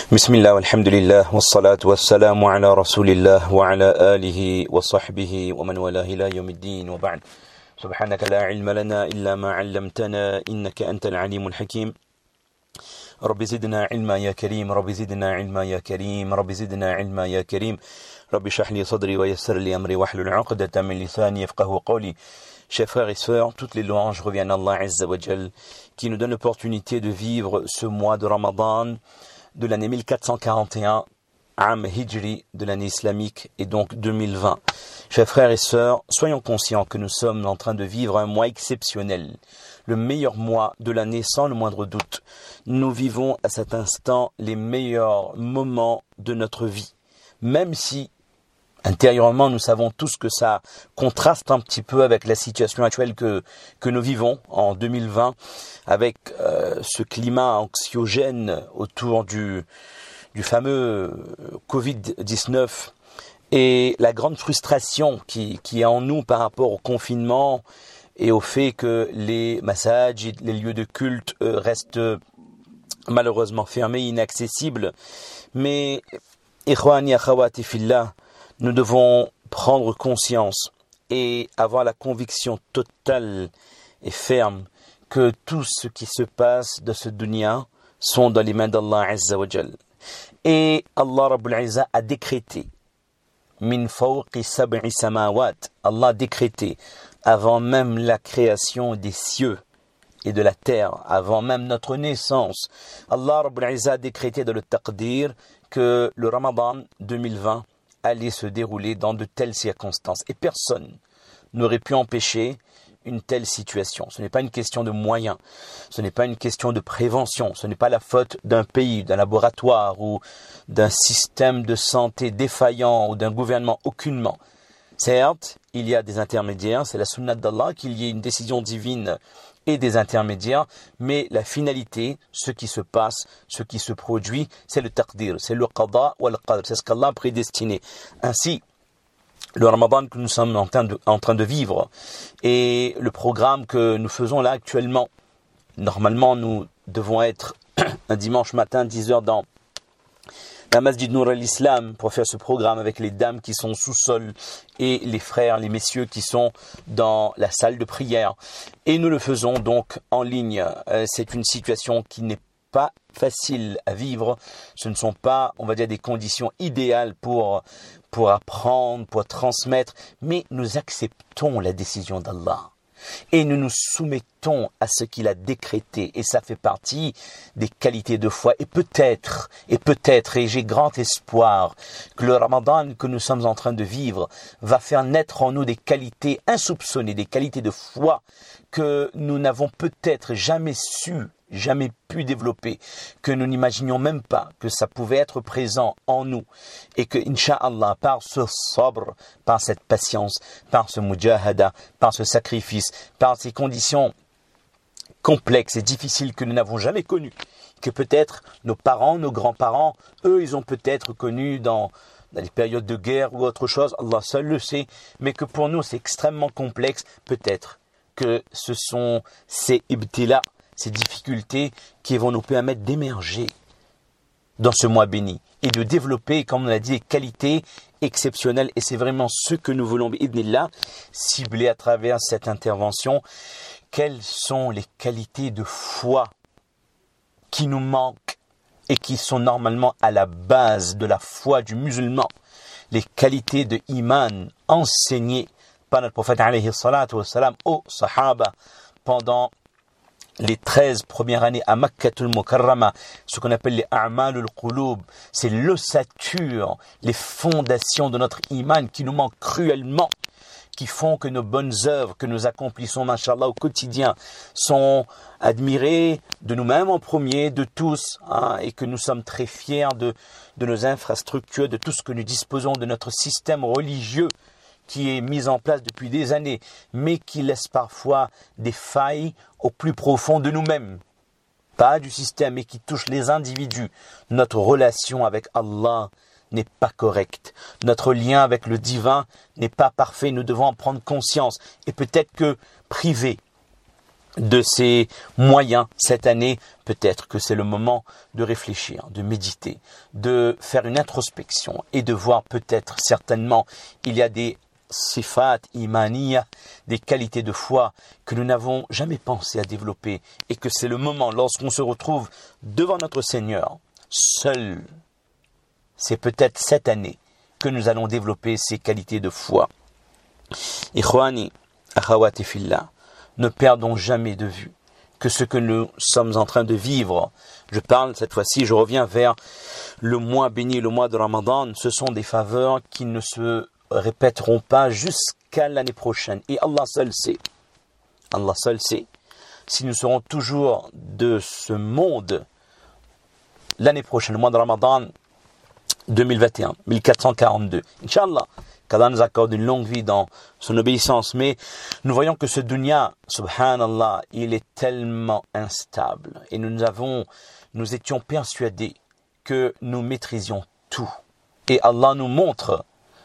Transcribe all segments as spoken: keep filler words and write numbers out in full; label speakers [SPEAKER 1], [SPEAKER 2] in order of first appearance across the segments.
[SPEAKER 1] بسم الله والحمد لله والصلاة والسلام على رسول الله وعلى آله وصحبه ومن والاه إلى يوم الدين وبعد سبحانك لا علم لنا إلا ما علمتنا إنك أنت العليم الحكيم رب زدنا علما يا كريم رب زدنا علما يا كريم رب زدنا علما يا كريم رب اشرح لي صدري ويسر لي أمري واحلل عقدة من لساني يفقهوا قولي. Chers frères et sœurs, toutes les louanges reviennent à Allah Azza wa Jal qui nous donne l'opportunité de vivre ce mois de Ramadan de l'année mille quatre cent quarante et un, Am Hijri de l'année islamique et donc deux mille vingt. Chers frères et sœurs, soyons conscients que nous sommes en train de vivre un mois exceptionnel, le meilleur mois de l'année sans le moindre doute. Nous vivons à cet instant les meilleurs moments de notre vie, même si intérieurement, nous savons tous que ça contraste un petit peu avec la situation actuelle que, que nous vivons en deux mille vingt, avec euh, ce climat anxiogène autour du, du fameux covid dix-neuf et la grande frustration qui, qui est en nous par rapport au confinement et au fait que les massages, les lieux de culte euh, restent malheureusement fermés, inaccessibles. Mais, ikhwani akhawati fillah, nous devons prendre conscience et avoir la conviction totale et ferme que tout ce qui se passe de ce dunya sont dans les mains d'Allah Azza wa Jal. Et Allah Rabbul Izza a décrété, min fawqi sab'i samawat, Allah a décrété, avant même la création des cieux et de la terre, avant même notre naissance, Allah Rabbul Izza a décrété dans le taqdir que le Ramadan deux mille vingt allait se dérouler dans de telles circonstances. Et personne n'aurait pu empêcher une telle situation. Ce n'est pas une question de moyens, ce n'est pas une question de prévention, ce n'est pas la faute d'un pays, d'un laboratoire ou d'un système de santé défaillant ou d'un gouvernement, aucunement. Certes, il y a des intermédiaires, c'est la sunnah d'Allah qu'il y ait une décision divine et des intermédiaires, mais la finalité, ce qui se passe, ce qui se produit, c'est le taqdir, c'est le qada ou le qadr, c'est ce qu'Allah a prédestiné. Ainsi, le Ramadan que nous sommes en train, de, en train de vivre et le programme que nous faisons là actuellement, normalement nous devons être un dimanche matin, dix heures dans la Masjid Nour al-Islam pour faire ce programme avec les dames qui sont sous-sol et les frères, les messieurs qui sont dans la salle de prière. Et nous le faisons donc en ligne. Euh, c'est une situation qui n'est pas facile à vivre. Ce ne sont pas, on va dire, des conditions idéales pour, pour apprendre, pour transmettre, mais nous acceptons la décision d'Allah. Et nous nous soumettons à ce qu'il a décrété. Et ça fait partie des qualités de foi. Et peut-être, et peut-être, et j'ai grand espoir que le Ramadan que nous sommes en train de vivre va faire naître en nous des qualités insoupçonnées, des qualités de foi que nous n'avons peut-être jamais su, jamais pu développer, que nous n'imaginions même pas que ça pouvait être présent en nous et que, Inch'Allah, par ce sabr, par cette patience, par ce mujahada, par ce sacrifice, par ces conditions complexes et difficiles que nous n'avons jamais connues, que peut-être nos parents, nos grands-parents, eux, ils ont peut-être connu dans, dans les périodes de guerre ou autre chose, Allah seul le sait, mais que pour nous c'est extrêmement complexe, peut-être que ce sont ces ibtila, ces difficultés qui vont nous permettre d'émerger dans ce mois béni et de développer, comme on l'a dit, des qualités exceptionnelles. Et c'est vraiment ce que nous voulons, bi'idhnillah, cibler à travers cette intervention. Quelles sont les qualités de foi qui nous manquent et qui sont normalement à la base de la foi du musulman? Les qualités de iman enseignées par notre prophète alayhi salatu wassalam aux sahaba pendant les treize premières années à Makkatul Mukarrama, ce qu'on appelle les a'malul qulub, c'est l'ossature, les fondations de notre iman qui nous manquent cruellement, qui font que nos bonnes œuvres que nous accomplissons, mashallah, au quotidien, sont admirées de nous-mêmes en premier, de tous, hein, et que nous sommes très fiers de, de nos infrastructures, de tout ce que nous disposons, de notre système religieux qui est mis en place depuis des années, mais qui laisse parfois des failles au plus profond de nous-mêmes. Pas du système, mais qui touche les individus. Notre relation avec Allah n'est pas correcte. Notre lien avec le divin n'est pas parfait. Nous devons en prendre conscience. Et peut-être que privé de ces moyens cette année, peut-être que c'est le moment de réfléchir, de méditer, de faire une introspection et de voir peut-être, certainement, il y a des sifat imaniya, des qualités de foi que nous n'avons jamais pensé à développer et que c'est le moment, lorsqu'on se retrouve devant notre Seigneur, seul, c'est peut-être cette année que nous allons développer ces qualités de foi. Ikhwani, akhawati fillah, ne perdons jamais de vue que ce que nous sommes en train de vivre. Je parle cette fois-ci, je reviens vers le mois béni, le mois de Ramadan. Ce sont des faveurs qui ne se répéteront pas jusqu'à l'année prochaine. Et Allah seul sait, Allah seul sait, si nous serons toujours de ce monde l'année prochaine, le mois de Ramadan deux mille vingt et un, mille quatre cent quarante-deux. Inch'Allah, qu'Allah nous accorde une longue vie dans son obéissance. Mais nous voyons que ce dunya, subhanallah, il est tellement instable. Et nous avons, nous étions persuadés que nous maîtrisions tout. Et Allah nous montre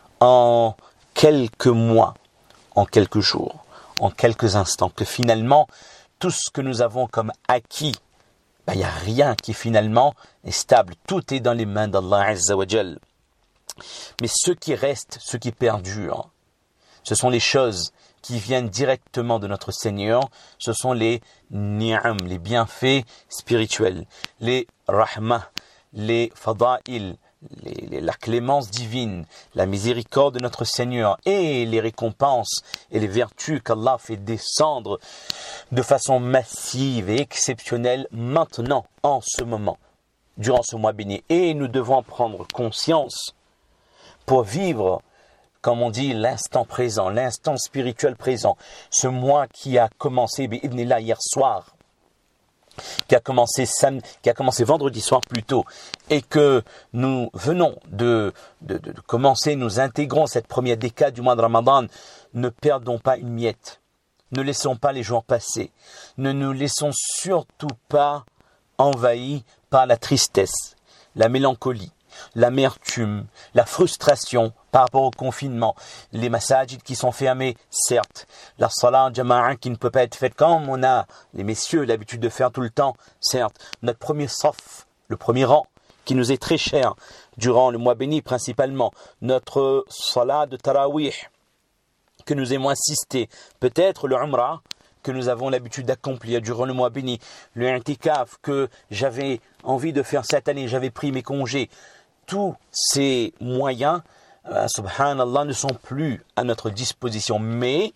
[SPEAKER 1] en quelques mois, en quelques jours, en quelques instants, que finalement, tout ce que nous avons comme acquis, il n'y a rien qui finalement est stable. Tout est dans les mains d'Allah Azza wa Jal. Mais ce qui reste, ce qui perdure, ce sont les choses qui viennent directement de notre Seigneur. Ce sont les ni'am, les bienfaits spirituels, les rahmah, les fada'il, les, les, la clémence divine, la miséricorde de notre Seigneur et les récompenses et les vertus qu'Allah fait descendre de façon massive et exceptionnelle maintenant, en ce moment, durant ce mois béni. Et nous devons prendre conscience pour vivre, comme on dit, l'instant présent, l'instant spirituel présent. Ce mois qui a commencé, bi'idhnillah, hier soir, qui a commencé sam, qui a commencé vendredi soir plutôt, et que nous venons de, de, de, de commencer, nous intégrons cette première décade du mois de Ramadan. Ne perdons pas une miette. Ne laissons pas les jours passer. Ne nous laissons surtout pas envahis par la tristesse, la mélancolie, l'amertume, la frustration par rapport au confinement, les masajid qui sont fermés, certes, la salat jama'a qui ne peut pas être faite comme on a, les messieurs, l'habitude de faire tout le temps, certes, notre premier saf, le premier rang, qui nous est très cher durant le mois béni principalement, notre salat de tarawih, que nous aimons insister, peut-être le umrah, que nous avons l'habitude d'accomplir durant le mois béni, le i'tikaf que j'avais envie de faire cette année, j'avais pris mes congés. Tous ces moyens, euh, subhanallah, ne sont plus à notre disposition. Mais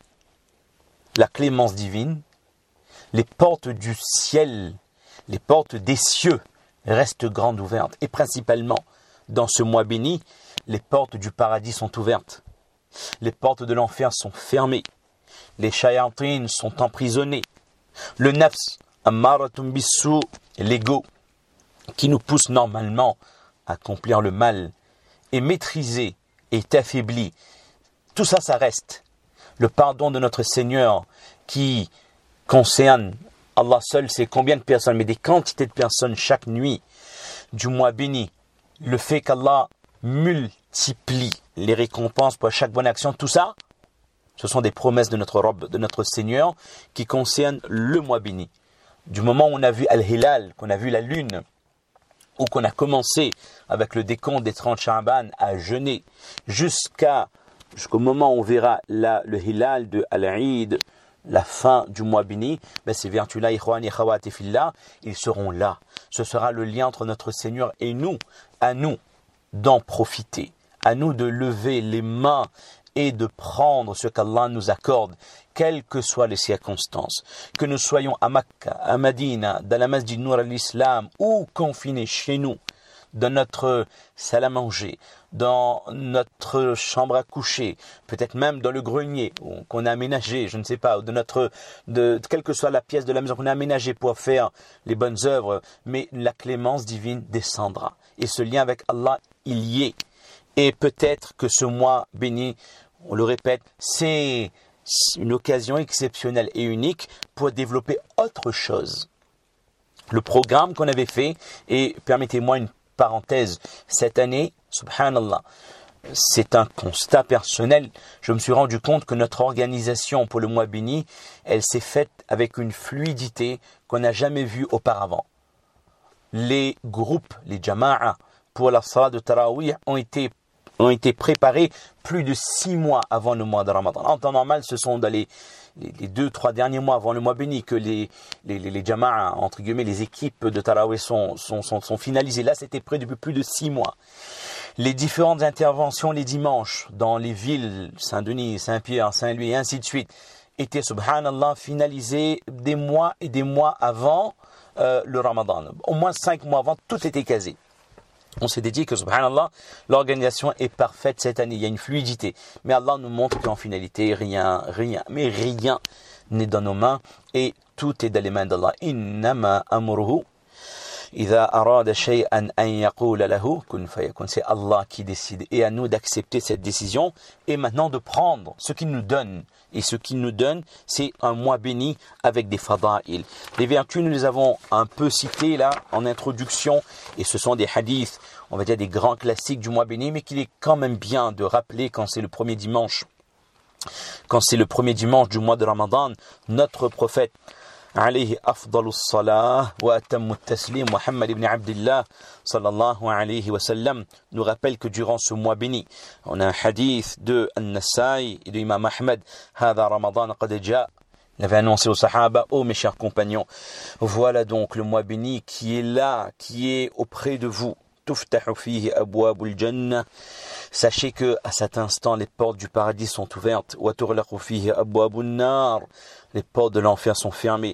[SPEAKER 1] la clémence divine, les portes du ciel, les portes des cieux restent grandes ouvertes. Et principalement, dans ce mois béni, les portes du paradis sont ouvertes. Les portes de l'enfer sont fermées. Les shayatines sont emprisonnés. Le nafs, ammaratun bissou, l'ego, qui nous pousse normalement à accomplir le mal, est maîtrisé, est affaibli. Tout ça, ça reste. Le pardon de notre Seigneur qui concerne, Allah seul sait combien de personnes, mais des quantités de personnes chaque nuit du mois béni. Le fait qu'Allah multiplie les récompenses pour chaque bonne action, tout ça, ce sont des promesses de notre Rabb, de notre Seigneur, qui concernent le mois béni. Du moment où on a vu Al-Hilal, qu'on a vu la lune, ou qu'on a commencé avec le décompte des trente Sha'ban à jeûner, jusqu'à, jusqu'au moment où on verra la, le Hilal de Al-Eid, la fin du mois béni, ben ces vertus-là, ikhwani khawati fillah, ils seront là. Ce sera le lien entre notre Seigneur et nous, à nous d'en profiter, à nous de lever les mains et de prendre ce qu'Allah nous accorde, quelles que soient les circonstances. Que nous soyons à Makkah, à Madina, dans la Masjid Nour al-Islam, ou confinés chez nous, dans notre salle à manger, dans notre chambre à coucher, peut-être même dans le grenier qu'on a aménagé, je ne sais pas, ou de notre, de, quelle que soit la pièce de la maison qu'on a aménagée pour faire les bonnes œuvres, mais la clémence divine descendra. Et ce lien avec Allah, il y est. Et peut-être que ce mois béni, on le répète, c'est une occasion exceptionnelle et unique pour développer autre chose. Le programme qu'on avait fait, et permettez-moi une parenthèse, cette année, subhanallah, c'est un constat personnel. Je me suis rendu compte que notre organisation pour le mois béni, elle s'est faite avec une fluidité qu'on n'a jamais vue auparavant. Les groupes, les jama'a pour la salat de Tarawih ont été, ont été préparés plus de six mois avant le mois de Ramadan. En temps normal, ce sont dans les, les, les deux, trois derniers mois avant le mois béni que les, les, les, les jama'a, entre guillemets, les équipes de Tarawih sont, sont, sont, sont finalisées. Là, c'était près depuis plus de six mois. Les différentes interventions les dimanches dans les villes, Saint-Denis, Saint-Pierre, Saint-Louis et ainsi de suite, étaient, subhanallah, finalisées des mois et des mois avant euh, le Ramadan. Au moins cinq mois avant, tout était casé. On s'est dit que, subhanallah, l'organisation est parfaite cette année. Il y a une fluidité. Mais Allah nous montre qu'en finalité, rien, rien, mais rien n'est dans nos mains et tout est dans les mains d'Allah. Innama amruhu. إذا أراد شيئا أن يقول له كن فيكون. C'est Allah qui décide et à nous d'accepter cette décision et maintenant de prendre ce qu'il nous donne. Et ce qu'il nous donne, c'est un mois béni avec des fada'il. Les vertus, nous les avons un peu citées là en introduction et ce sont des hadiths, on va dire des grands classiques du mois béni, mais qu'il est quand même bien de rappeler quand c'est le premier dimanche, quand c'est le premier dimanche du mois de Ramadan, notre prophète عليه أفضل الصلاة وأتم التسليم Muhammad ibn Abdillah sallallahu alayhi wa sallam nous rappelle que durant ce mois béni, on a un hadith de An-Nasai et de Imam Ahmed, هذا رمضان قد جاء. Il avait annoncé aux Sahaba, oh mes chers compagnons, voilà donc le mois béni qui est là, qui est auprès de vous. تفتح فيه أبواب الجنة. Sachez que à cet instant les portes du paradis sont ouvertes. وتغلق فيه أبواب النار. Les portes de l'enfer sont fermées.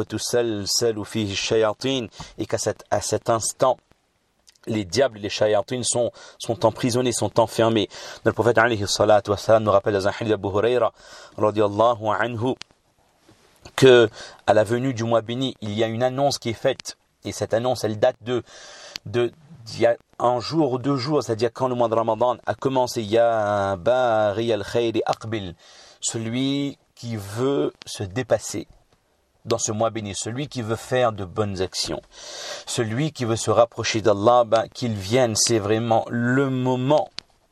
[SPEAKER 1] وتسلسل فيه الشياطين. Et qu'à cet, à cet instant les diables et les shayatines sont, sont emprisonnés, sont enfermés. Le prophète alayhi salatu wa salam nous rappelle dans un hadith d'Abu Huraira radiyallahu anhu que à la venue du mois béni, il y a une annonce qui est faite. Et cette annonce, elle date de, de il y a un jour ou deux jours, c'est-à-dire quand le mois de Ramadan a commencé, il y a un bari al-khayri aqbil, celui qui veut se dépasser dans ce mois béni, celui qui veut faire de bonnes actions, celui qui veut se rapprocher d'Allah, ben, qu'il vienne, c'est vraiment le moment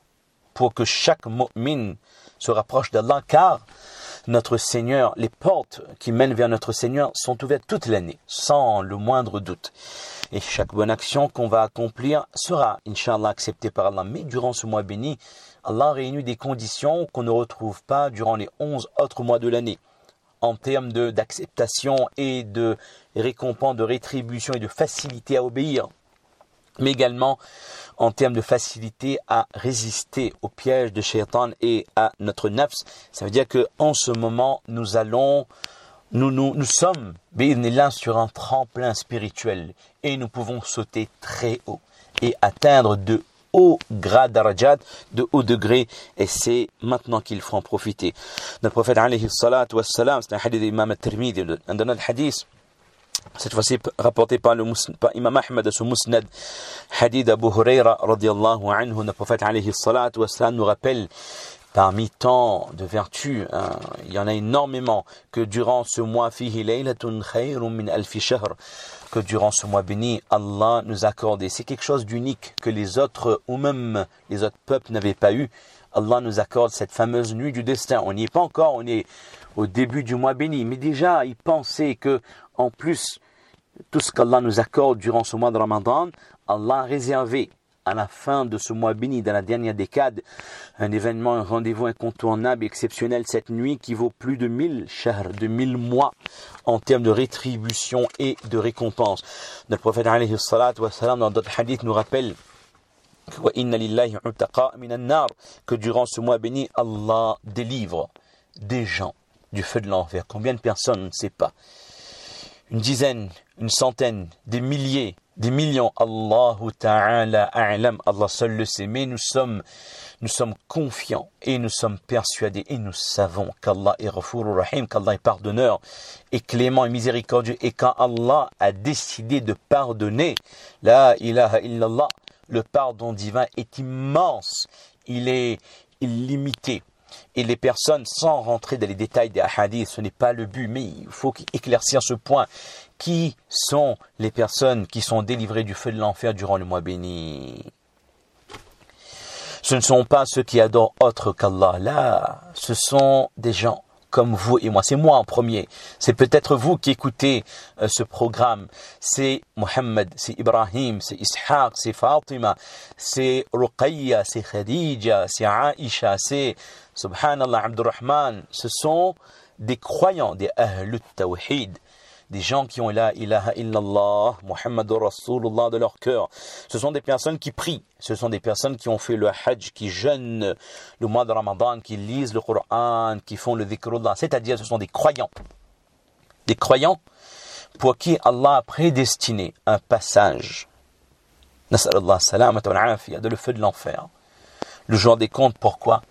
[SPEAKER 1] pour que chaque mu'min se rapproche d'Allah, car notre Seigneur, les portes qui mènent vers notre Seigneur sont ouvertes toute l'année, sans le moindre doute. Et chaque bonne action qu'on va accomplir sera, Inch'Allah, acceptée par Allah. Mais durant ce mois béni, Allah réunit des conditions qu'on ne retrouve pas durant les onze autres mois de l'année. En termes de, d'acceptation et de récompense, de rétribution et de facilité à obéir. Mais également en termes de facilité à résister au piège de Shaitan et à notre nafs. Ça veut dire qu'en ce moment, nous allons, nous, nous, nous sommes là sur un tremplin spirituel et nous pouvons sauter très haut et atteindre de hauts grades darajat, de hauts degrés, et c'est maintenant qu'il faut en profiter. Notre prophète alayhi salatu wa salam, c'est un hadith d'Imam al-Tirmidhi, un de notre hadith, cette fois-ci rapporté par le par Imam Ahmed à ce musnad, hadith d'Abu Huraira radiyallahu anhu, le prophète alayhi salatu wa salam nous rappelle parmi tant de vertus, hein, il y en a énormément, que durant ce mois fihi laylatun khayrun min alfi shahr, que durant ce mois béni, Allah nous a accordé. C'est quelque chose d'unique que les autres, ou même les autres peuples n'avaient pas eu. Allah nous accorde cette fameuse nuit du destin. On n'y est pas encore, on est au début du mois béni. Mais déjà, il pensait que, en plus, tout ce qu'Allah nous accorde durant ce mois de Ramadan, Allah a réservé à la fin de ce mois béni, dans la dernière décade, un événement, un rendez-vous incontournable, exceptionnel, cette nuit qui vaut plus de mille shahr, de mille mois, en termes de rétribution et de récompense. Notre prophète alayhi salatu wa salam, dans d'autres hadiths, nous rappelle que durant ce mois béni, Allah délivre des gens du feu de l'enfer. Combien de personnes, on ne sait pas. Une dizaine, une centaine, des milliers, des millions. Allahu ta'ala a'lam, Allah seul le sait. Mais nous sommes, nous sommes confiants et nous sommes persuadés et nous savons qu'Allah est Ghafurur Rahim, qu'Allah est pardonneur et clément et miséricordieux. Et quand Allah a décidé de pardonner, la ilaha illallah, le pardon divin est immense, il est illimité. Et les personnes, sans rentrer dans les détails des hadiths, ce n'est pas le but, mais il faut éclaircir ce point. Qui sont les personnes qui sont délivrées du feu de l'enfer durant le mois béni? Ce ne sont pas ceux qui adorent autre qu'Allah. Là, ce sont des gens comme vous et moi. C'est moi en premier. C'est peut-être vous qui écoutez euh, ce programme. C'est Mohammed, c'est Ibrahim, c'est Ishaq, c'est Fatima, c'est Ruqayya, c'est Khadija, c'est Aisha, c'est Subhanallah Abdurrahman. Ce sont des croyants, des Ahlut Tawhid. Des gens qui ont la ilaha illallah, Muhammadur Rasulullah de leur cœur. Ce sont des personnes qui prient. Ce sont des personnes qui ont fait le hajj, qui jeûnent le mois de Ramadan, qui lisent le Coran, qui font le dhikrullah. C'est-à-dire, ce sont des croyants. Des croyants pour qui Allah a prédestiné un passage. Nas'alullah salamata wa afiya, de le feu de l'enfer. Le jour des comptes, pourquoi?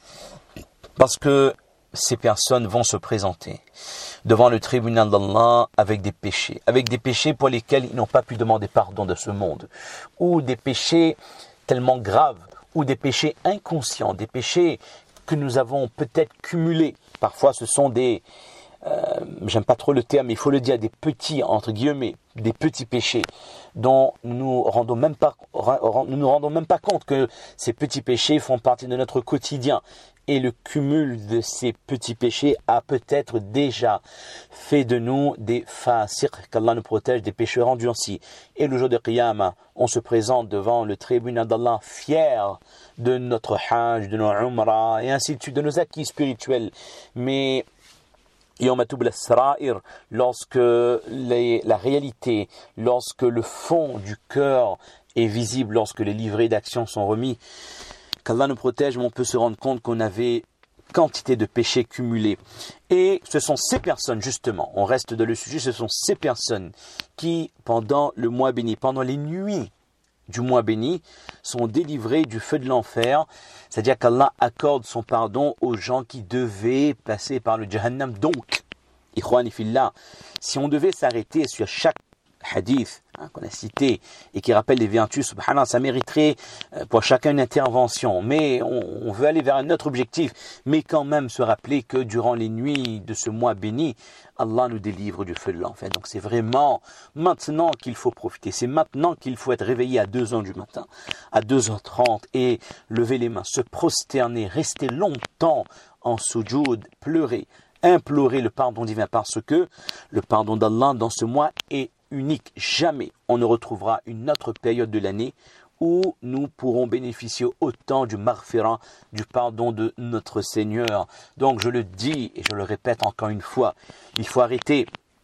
[SPEAKER 1] Parce que ces personnes vont se présenter devant le tribunal d'Allah avec des péchés, avec des péchés pour lesquels ils n'ont pas pu demander pardon de ce monde, ou des péchés tellement graves, ou des péchés inconscients, des péchés que nous avons peut-être cumulés. Parfois ce sont des, euh, j'aime pas trop le terme, mais il faut le dire, des petits, entre guillemets, des petits péchés dont nous nous rendons même pas, nous nous rendons même pas compte que ces petits péchés font partie de notre quotidien. Et le cumul de ces petits péchés a peut-être déjà fait de nous des fasiq, qu'Allah nous protège des pécheurs endurcis. Et le jour de Qiyamah, on se présente devant le tribunal d'Allah fiers de notre hajj, de nos umrah, et ainsi de suite, de nos acquis spirituels. Mais Yawma tubla as-sarair, lorsque les, la réalité, lorsque le fond du cœur est visible, lorsque les livrets d'action sont remis, qu'Allah nous protège, mais on peut se rendre compte qu'on avait quantité de péchés cumulés. Et ce sont ces personnes, justement, on reste dans le sujet, ce sont ces personnes qui, pendant le mois béni, pendant les nuits du mois béni, sont délivrées du feu de l'enfer. C'est-à-dire qu'Allah accorde son pardon aux gens qui devaient passer par le Jahannam. Donc, ikhwani fillah, si on devait s'arrêter sur chaque hadith hein, qu'on a cité et qui rappelle les vertus, subhanallah, ça mériterait euh, pour chacun une intervention, mais on, on veut aller vers un autre objectif, mais quand même se rappeler que durant les nuits de ce mois béni, Allah nous délivre du feu de l'enfer. Donc c'est vraiment maintenant qu'il faut profiter, c'est maintenant qu'il faut être réveillé à deux heures du matin, à deux heures trente et lever les mains, se prosterner, rester longtemps en sujoud, pleurer, implorer le pardon divin, parce que le pardon d'Allah dans ce mois est unique. Jamais on ne retrouvera une autre période de l'année où nous pourrons bénéficier autant du maghfira, du pardon de notre Seigneur. Donc je le dis et je le répète encore une fois, il faut arrêter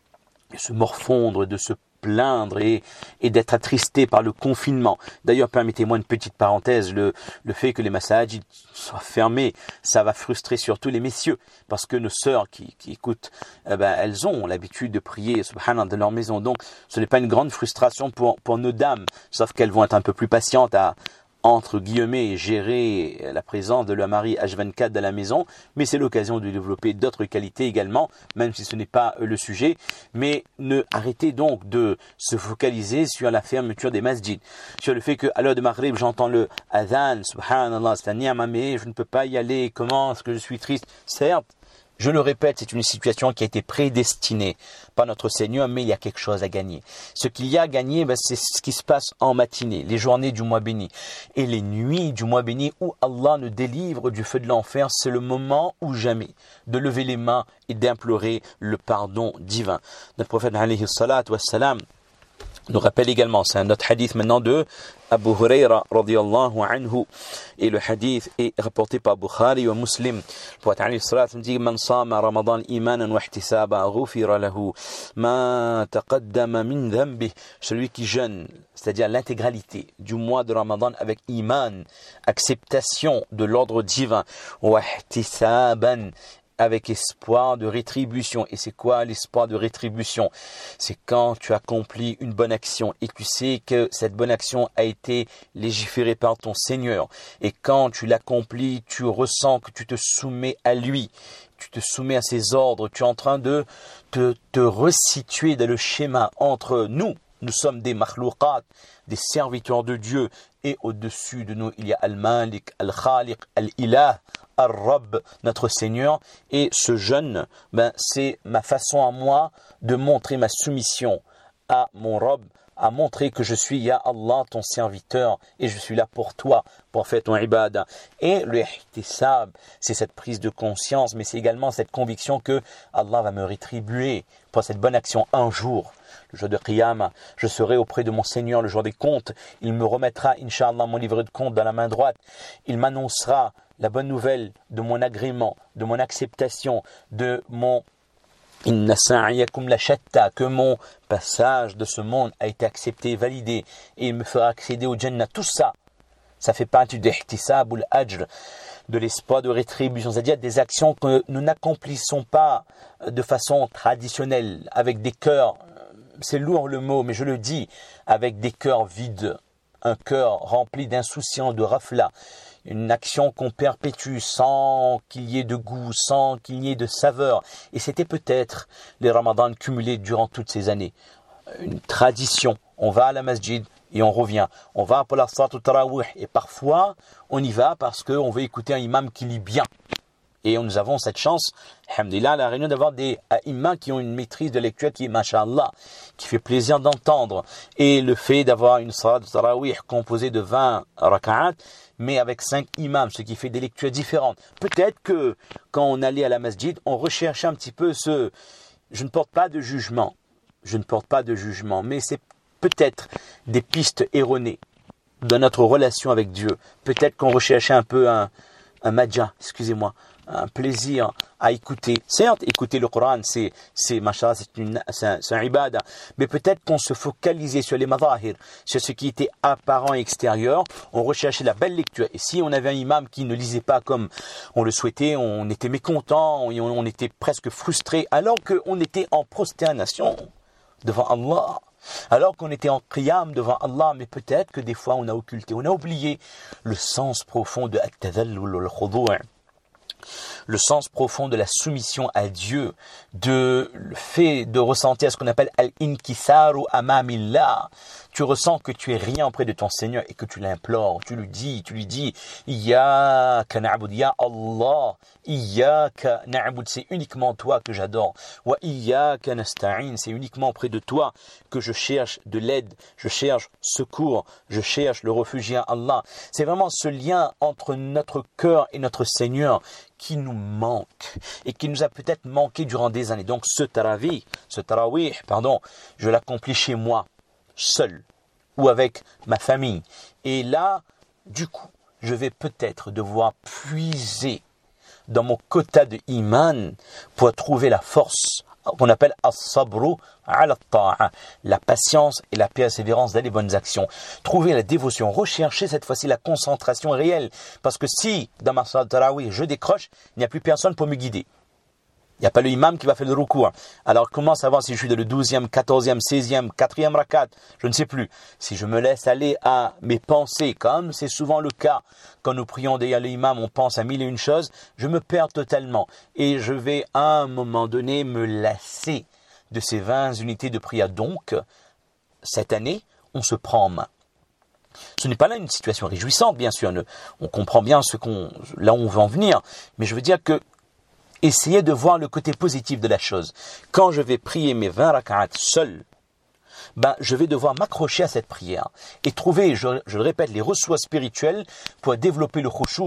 [SPEAKER 1] de se morfondre, de se plaindre et, et d'être attristé par le confinement. D'ailleurs, permettez-moi une petite parenthèse, le, le fait que les masajid soient fermés, ça va frustrer surtout les messieurs, parce que nos sœurs qui, qui écoutent, eh ben, elles ont l'habitude de prier, subhanallah, de leur maison. Donc, ce n'est pas une grande frustration pour, pour nos dames, sauf qu'elles vont être un peu plus patientes à, entre guillemets, gérer la présence de leur mari H vingt-quatre dans la maison, mais c'est l'occasion de développer d'autres qualités également, même si ce n'est pas le sujet. Mais ne arrêtez donc de se focaliser sur la fermeture des masjids, sur le fait qu'à l'heure de Maghrib, j'entends le adhan, subhanallah, c'est un ni'ma, mais je ne peux pas y aller, comment est-ce que je suis triste? Certes, je le répète, c'est une situation qui a été prédestinée par notre Seigneur, mais il y a quelque chose à gagner. Ce qu'il y a à gagner, ben, c'est ce qui se passe en matinée, les journées du mois béni. Et les nuits du mois béni où Allah nous délivre du feu de l'enfer, c'est le moment ou jamais de lever les mains et d'implorer le pardon divin. Notre prophète, alayhi salatu wassalam, nous rappelle également, c'est un autre hadith maintenant de Abu Huraira radiyallahu anhu, et le hadith est rapporté par Bukhari et Muslim. Le prophète alayhi salatu dit: Man sama ramadan imanan wa ihtisaba ghufira lahu ma taqaddama min dhanbih. Celui qui jeûne, c'est-à-dire l'intégralité du mois de Ramadan avec iman, acceptation de l'ordre divin, wa ihtisaban, avec espoir de rétribution. Et c'est quoi l'espoir de rétribution? C'est quand tu accomplis une bonne action et tu sais que cette bonne action a été légiférée par ton Seigneur. Et quand tu l'accomplis, tu ressens que tu te soumets à lui, tu te soumets à ses ordres, tu es en train de te, te resituer dans le schéma entre nous. Nous sommes des makhlouqat, des serviteurs de Dieu, et au-dessus de nous, il y a Al-Malik, Al-Khaliq, Al-Ilah, Al-Rabb, notre Seigneur. Et ce jeûne, ben, c'est ma façon à moi de montrer ma soumission à mon Rabb, à montrer que je suis Ya Allah, ton serviteur, et je suis là pour toi, pour faire ton ibadah. Et le ihtisab, c'est cette prise de conscience, mais c'est également cette conviction que Allah va me rétribuer pour cette bonne action un jour. Le jour de Qiyamah, je serai auprès de mon Seigneur le jour des comptes. Il me remettra, Inch'Allah, mon livret de compte dans la main droite. Il m'annoncera la bonne nouvelle de mon agrément, de mon acceptation, de mon Inna sa'yakum la shatta, que mon passage de ce monde a été accepté, validé, et il me fera accéder au Jannah. Tout ça, ça fait partie du ihtisab ou l'ajr, de l'espoir de rétribution, c'est-à-dire des actions que nous n'accomplissons pas de façon traditionnelle, avec des cœurs, c'est lourd le mot, mais je le dis, avec des cœurs vides, un cœur rempli d'insouciance, de rafla, une action qu'on perpétue sans qu'il y ait de goût, sans qu'il y ait de saveur. Et c'était peut-être les ramadans cumulés durant toutes ces années. Une tradition, on va à la masjid et on revient. On va pour la salat au tarawih et parfois on y va parce qu'on veut écouter un imam qui lit bien. Et nous avons cette chance, alhamdulillah, à la Réunion d'avoir des imams qui ont une maîtrise de lecture qui est, masha'Allah, qui fait plaisir d'entendre. Et le fait d'avoir une salat de tarawih composée de vingt raka'at, mais avec cinq imams, ce qui fait des lectures différentes. Peut-être que quand on allait à la masjid, on recherchait un petit peu ce... Je ne porte pas de jugement, je ne porte pas de jugement, mais c'est peut-être des pistes erronées dans notre relation avec Dieu. Peut-être qu'on recherchait un peu un, un madja, excusez-moi, un plaisir à écouter. Certes, écouter le Coran, c'est, c'est, machallah, c'est une, c'est un, c'est un ibadah. Mais peut-être qu'on se focalisait sur les madahir, sur ce qui était apparent et extérieur. On recherchait la belle lecture. Et si on avait un imam qui ne lisait pas comme on le souhaitait, on était mécontent, on, on était presque frustré, alors qu'on était en prosternation devant Allah. Alors qu'on était en qiyam devant Allah, mais peut-être que des fois on a occulté, on a oublié le sens profond de at-tadhallul wal-khudu'. Le sens profond de la soumission à Dieu, de le fait de ressentir ce qu'on appelle al-inkisaru amamillah. Tu ressens que tu es rien auprès de ton Seigneur et que tu l'implores, tu lui dis, tu lui dis, Iyyaka na'bud ya Allah, Iyyaka na'bud, c'est uniquement toi que j'adore. Wa Iyyaka nasta'in, c'est uniquement auprès de toi que je cherche de l'aide, je cherche secours, je cherche le refuge à Allah. C'est vraiment ce lien entre notre cœur et notre Seigneur qui nous manque et qui nous a peut-être manqué durant des années. Donc ce tarawih, ce tarawih, pardon, je l'accomplis chez moi, seul ou avec ma famille. Et là, du coup, je vais peut-être devoir puiser dans mon quota de iman pour trouver la force qu'on appelle as-sabru ala ta'a, la patience et la persévérance dans les bonnes actions. Trouver la dévotion, rechercher cette fois-ci la concentration réelle. Parce que si, dans ma salat tarawih, je décroche, il n'y a plus personne pour me guider. Il n'y a pas le imam qui va faire le ruku'. Alors comment savoir si je suis dans le douzième, quatorzième, seizième, quatrième rakat? Je ne sais plus. Si je me laisse aller à mes pensées, comme c'est souvent le cas, quand nous prions derrière l'imam, on pense à mille et une choses, je me perds totalement. Et je vais à un moment donné me lasser de ces vingt unités de prière. Donc, cette année, on se prend en main. Ce n'est pas là une situation réjouissante, bien sûr. On comprend bien ce qu'on, là où on veut en venir. Mais je veux dire que essayez de voir le côté positif de la chose. Quand je vais prier mes vingt rak'at seul, ben, je vais devoir m'accrocher à cette prière et trouver, je, je le répète, les ressources spirituelles pour développer le khushu'.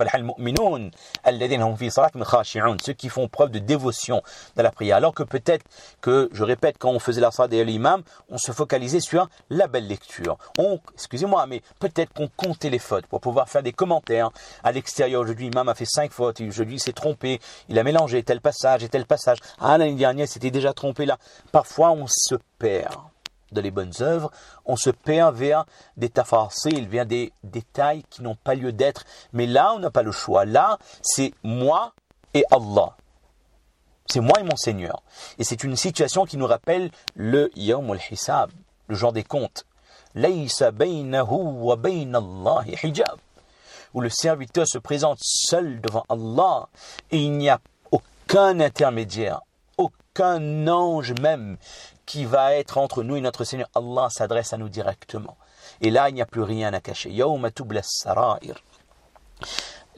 [SPEAKER 1] Ceux qui font preuve de dévotion dans la prière. Alors que peut-être que, je répète, quand on faisait la salat et l'imam, on se focalisait sur la belle lecture. On, excusez-moi, mais peut-être qu'on comptait les fautes pour pouvoir faire des commentaires à l'extérieur. Aujourd'hui, l'imam a fait cinq fautes, aujourd'hui il s'est trompé, il a mélangé tel passage et tel passage. Ah, l'année dernière, c'était déjà trompé là. Parfois, on se perd de les bonnes œuvres, on se perd vers des tafarsil, vers des détails qui n'ont pas lieu d'être. Mais là, on n'a pas le choix. Là, c'est moi et Allah. C'est moi et mon Seigneur. Et c'est une situation qui nous rappelle le Yawm al-Hisab, le jour des comptes. Laysa baynahu wa bayna Allahi hijab. Où le serviteur se présente seul devant Allah et il n'y a aucun intermédiaire, aucun ange même qui va être entre nous et notre Seigneur. Allah s'adresse à nous directement. Et là, il n'y a plus rien à cacher. Yawma tubla as-sarair.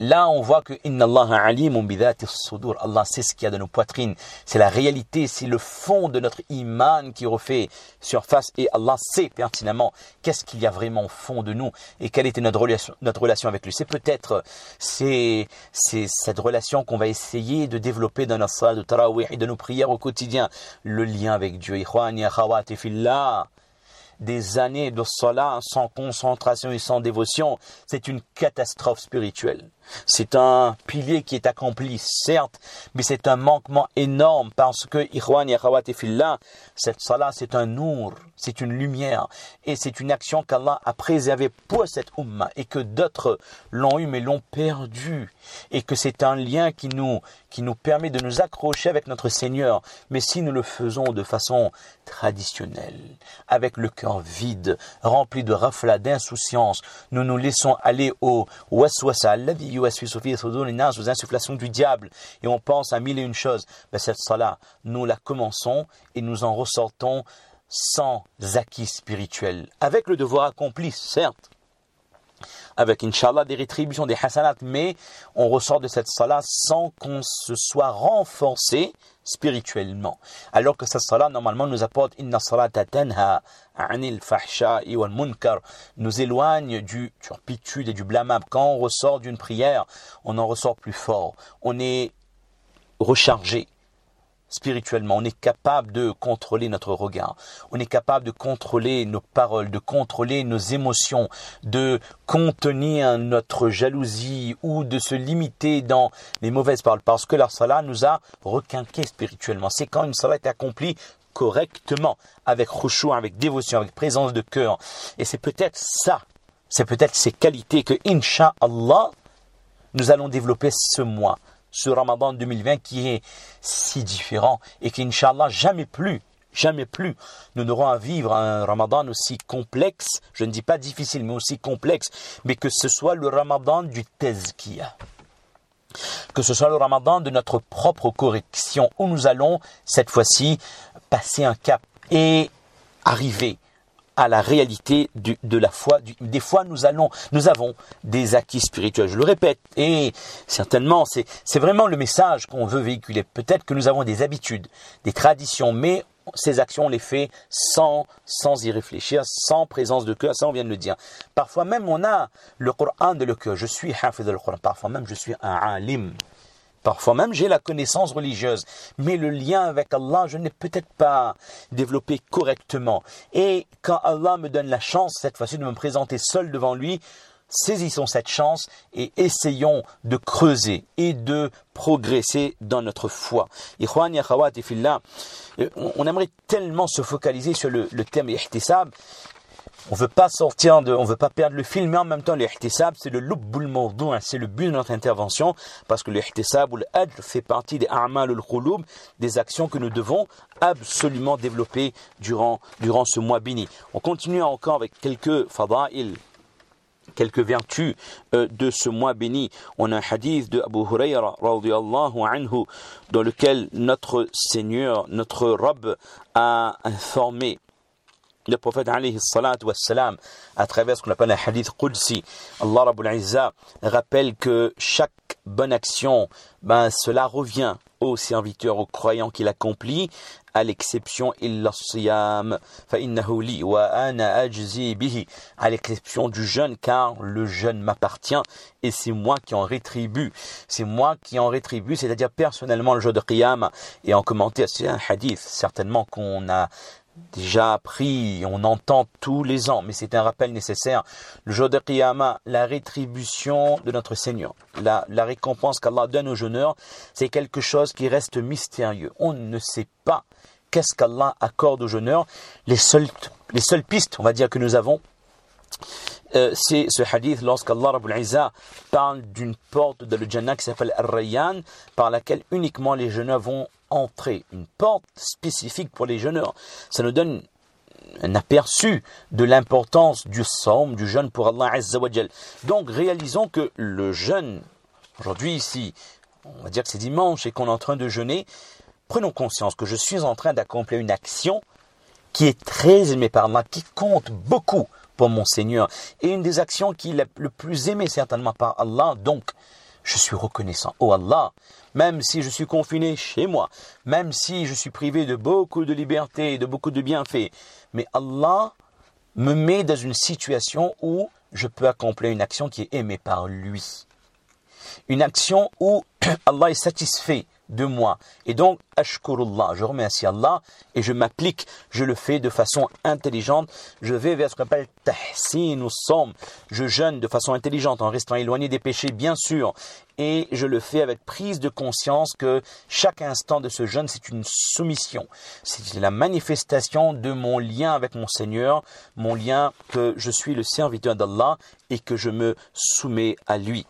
[SPEAKER 1] là, on voit que Inna Allah alimun bidhati as-sudur. Allah sait ce qu'il y a dans nos poitrines. C'est la réalité, c'est le fond de notre iman qui refait surface. Et Allah sait pertinemment qu'est-ce qu'il y a vraiment au fond de nous et quelle était notre relation, notre relation avec lui. C'est peut-être c'est, c'est cette relation qu'on va essayer de développer dans notre salat de tarawih et de nos prières au quotidien. Le lien avec Dieu. Ikhwani akhawati fillah. Des années de salat sans concentration et sans dévotion, c'est une catastrophe spirituelle. C'est un pilier qui est accompli, certes, mais c'est un manquement énorme parce que, ikhwani akhawati fillah, cette salat, c'est un nour, c'est une lumière et c'est une action qu'Allah a préservée pour cette umma et que d'autres l'ont eu mais l'ont perdu et que c'est un lien qui nous, qui nous permet de nous accrocher avec notre Seigneur. Mais si nous le faisons de façon traditionnelle, avec le cœur vide, rempli de rafla, d'insouciance, nous nous laissons aller au waswasa, alladhi yuwaswisu fi suduri nas, aux insufflations du diable, et on pense à mille et une choses. Ben cette salat, nous la commençons et nous en ressortons sans acquis spirituel, avec le devoir accompli, certes, avec Inch'Allah des rétributions, des hasanat, mais on ressort de cette salat sans qu'on se soit renforcé spirituellement. Alors que cette salat, normalement, nous apporte Inna salata tanha anil fahsha'i wal munkar, nous éloigne du turpitude et du blâmable. Quand on ressort d'une prière, on en ressort plus fort. On est rechargé spirituellement, on est capable de contrôler notre regard, on est capable de contrôler nos paroles, de contrôler nos émotions, de contenir notre jalousie ou de se limiter dans les mauvaises paroles, parce que la salat nous a requinqués spirituellement. C'est quand une salat est accomplie correctement, avec khushu', avec dévotion, avec présence de cœur. Et c'est peut-être ça, c'est peut-être ces qualités que, Inch'Allah, nous allons développer ce mois, ce Ramadan deux mille vingt qui est si différent et qu'Inch'Allah jamais plus, jamais plus nous n'aurons à vivre un Ramadan aussi complexe, je ne dis pas difficile mais aussi complexe, mais que ce soit le Ramadan du tazkiyah, que ce soit le Ramadan de notre propre correction où nous allons cette fois-ci passer un cap et arriver à la réalité du, de la foi. Du, des fois, nous allons, nous avons des acquis spirituels. Je le répète, et certainement, c'est, c'est vraiment le message qu'on veut véhiculer. Peut-être que nous avons des habitudes, des traditions, mais ces actions, on les fait sans, sans y réfléchir, sans présence de cœur. Ça, on vient de le dire. Parfois même, on a le Coran de le cœur. Je suis hafid al-Coran. Parfois même, je suis un alim. Parfois même, j'ai la connaissance religieuse, mais le lien avec Allah, je n'ai peut-être pas développé correctement. Et quand Allah me donne la chance, cette fois-ci, de me présenter seul devant lui, saisissons cette chance et essayons de creuser et de progresser dans notre foi. Ikhwani akhawati fillah, on aimerait tellement se focaliser sur le, le thème ihtisab. On veut pas sortir de, on veut pas perdre le fil, mais en même temps, l'ihtisab, c'est le lubbul mawdou', c'est le but de notre intervention, parce que l'ihtisab ou l'ajr fait partie des a'mal al-qulub, des actions que nous devons absolument développer durant, durant ce mois béni. On continue encore avec quelques fada'il, quelques vertus euh, de ce mois béni. On a un hadith de Abu Hurayra radiyallahu anhu, dans lequel notre Seigneur, notre Rabb a informé le prophète alayhi salatu wassalam, à travers ce qu'on appelle un hadith qudsi. Allah Rabbul Izzah rappelle que chaque bonne action, ben, cela revient au serviteur, au croyant qui l'accomplit, à l'exception illa siyam fa innahu li wa ana ajzi bihi, à l'exception du jeûne, car le jeûne m'appartient et c'est moi qui en rétribue. C'est moi qui en rétribue, c'est-à-dire personnellement le jour de Qiyam. Et en commentaire, c'est un hadith certainement qu'on a déjà appris, on entend tous les ans, mais c'est un rappel nécessaire. Le jour de Qiyamah, la rétribution de notre Seigneur, la, la récompense qu'Allah donne aux jeûneurs, c'est quelque chose qui reste mystérieux. On ne sait pas qu'est-ce qu'Allah accorde aux jeûneurs. Les seules, les seules pistes, on va dire, que nous avons, euh, c'est ce hadith lorsqu'Allah Rabbul Izzah parle d'une porte de le Jannah qui s'appelle Ar-Rayyan, par laquelle uniquement les jeûneurs vont entrer, une porte spécifique pour les jeûneurs. Ça nous donne un aperçu de l'importance du saum, du jeûne pour Allah Azza wa Jal. Donc réalisons que le jeûne, aujourd'hui ici, on va dire que c'est dimanche et qu'on est en train de jeûner, prenons conscience que je suis en train d'accomplir une action qui est très aimée par Allah, qui compte beaucoup pour mon Seigneur, et une des actions qui est le plus aimée certainement par Allah. Donc je suis reconnaissant. Oh Allah, même si je suis confiné chez moi, même si je suis privé de beaucoup de liberté, de beaucoup de bienfaits, mais Allah me met dans une situation où je peux accomplir une action qui est aimée par lui. Une action où Allah est satisfait de moi. Et donc, ashkurullah, je remercie Allah et je m'applique, je le fais de façon intelligente. Je vais vers ce qu'on appelle tahsin ou som. Je jeûne de façon intelligente en restant éloigné des péchés, bien sûr. Et je le fais avec prise de conscience que chaque instant de ce jeûne, c'est une soumission. C'est la manifestation de mon lien avec mon Seigneur, mon lien que je suis le serviteur d'Allah et que je me soumets à lui.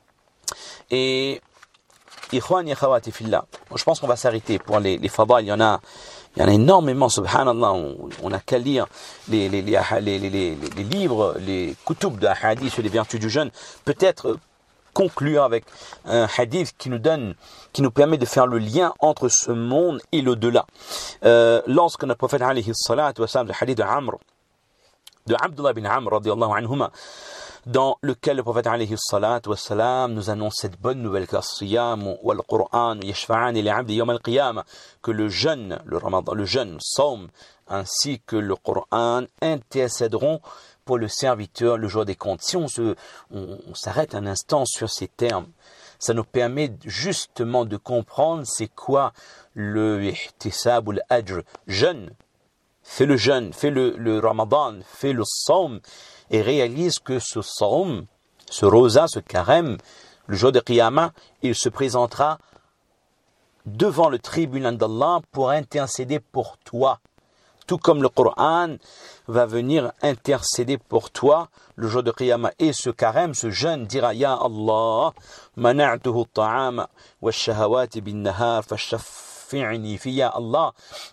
[SPEAKER 1] Et Ikhwani akhawati fillah, je pense qu'on va s'arrêter pour les, les fadal, il y en a, il y en a énormément, subhanallah, on, on a qu'à lire les, les, les, les, les, les, les livres, les kutub de hadith sur les vertus du jeûne, peut-être conclure avec un hadith qui nous donne, qui nous permet de faire le lien entre ce monde et l'au-delà. Euh, lorsque notre prophète alayhi salatu wa salam, le hadith de Amr, de Abdullah bin Amr radiyallahu anhuma, dans lequel le prophète alayhi salatu wa salam nous annonce cette bonne nouvelle que as-siyam wal Qur'an yashfa'an li 'abdi yawm al-qiyamah, que le jeûne, le ramadan, le jeûne, saum, ainsi que le Qur'an intercéderont pour le serviteur le jour des comptes. Si on se, on, on s'arrête un instant sur ces termes, ça nous permet justement de comprendre c'est quoi le ihtisab ou l'ajr. Jeûne, fais le jeûne, fais le, le ramadan, fais le saum, et réalise que ce saum, ce rosa, ce carême, le jour de Qiyamah, il se présentera devant le tribunal d'Allah pour intercéder pour toi. Tout comme le Coran va venir intercéder pour toi le jour de Qiyamah. Et ce carême, ce jeûne dira, Ya Allah, mana'tuhu ta'ama wa shahawati bin nahar fa shaffi'ni fi ya Allah.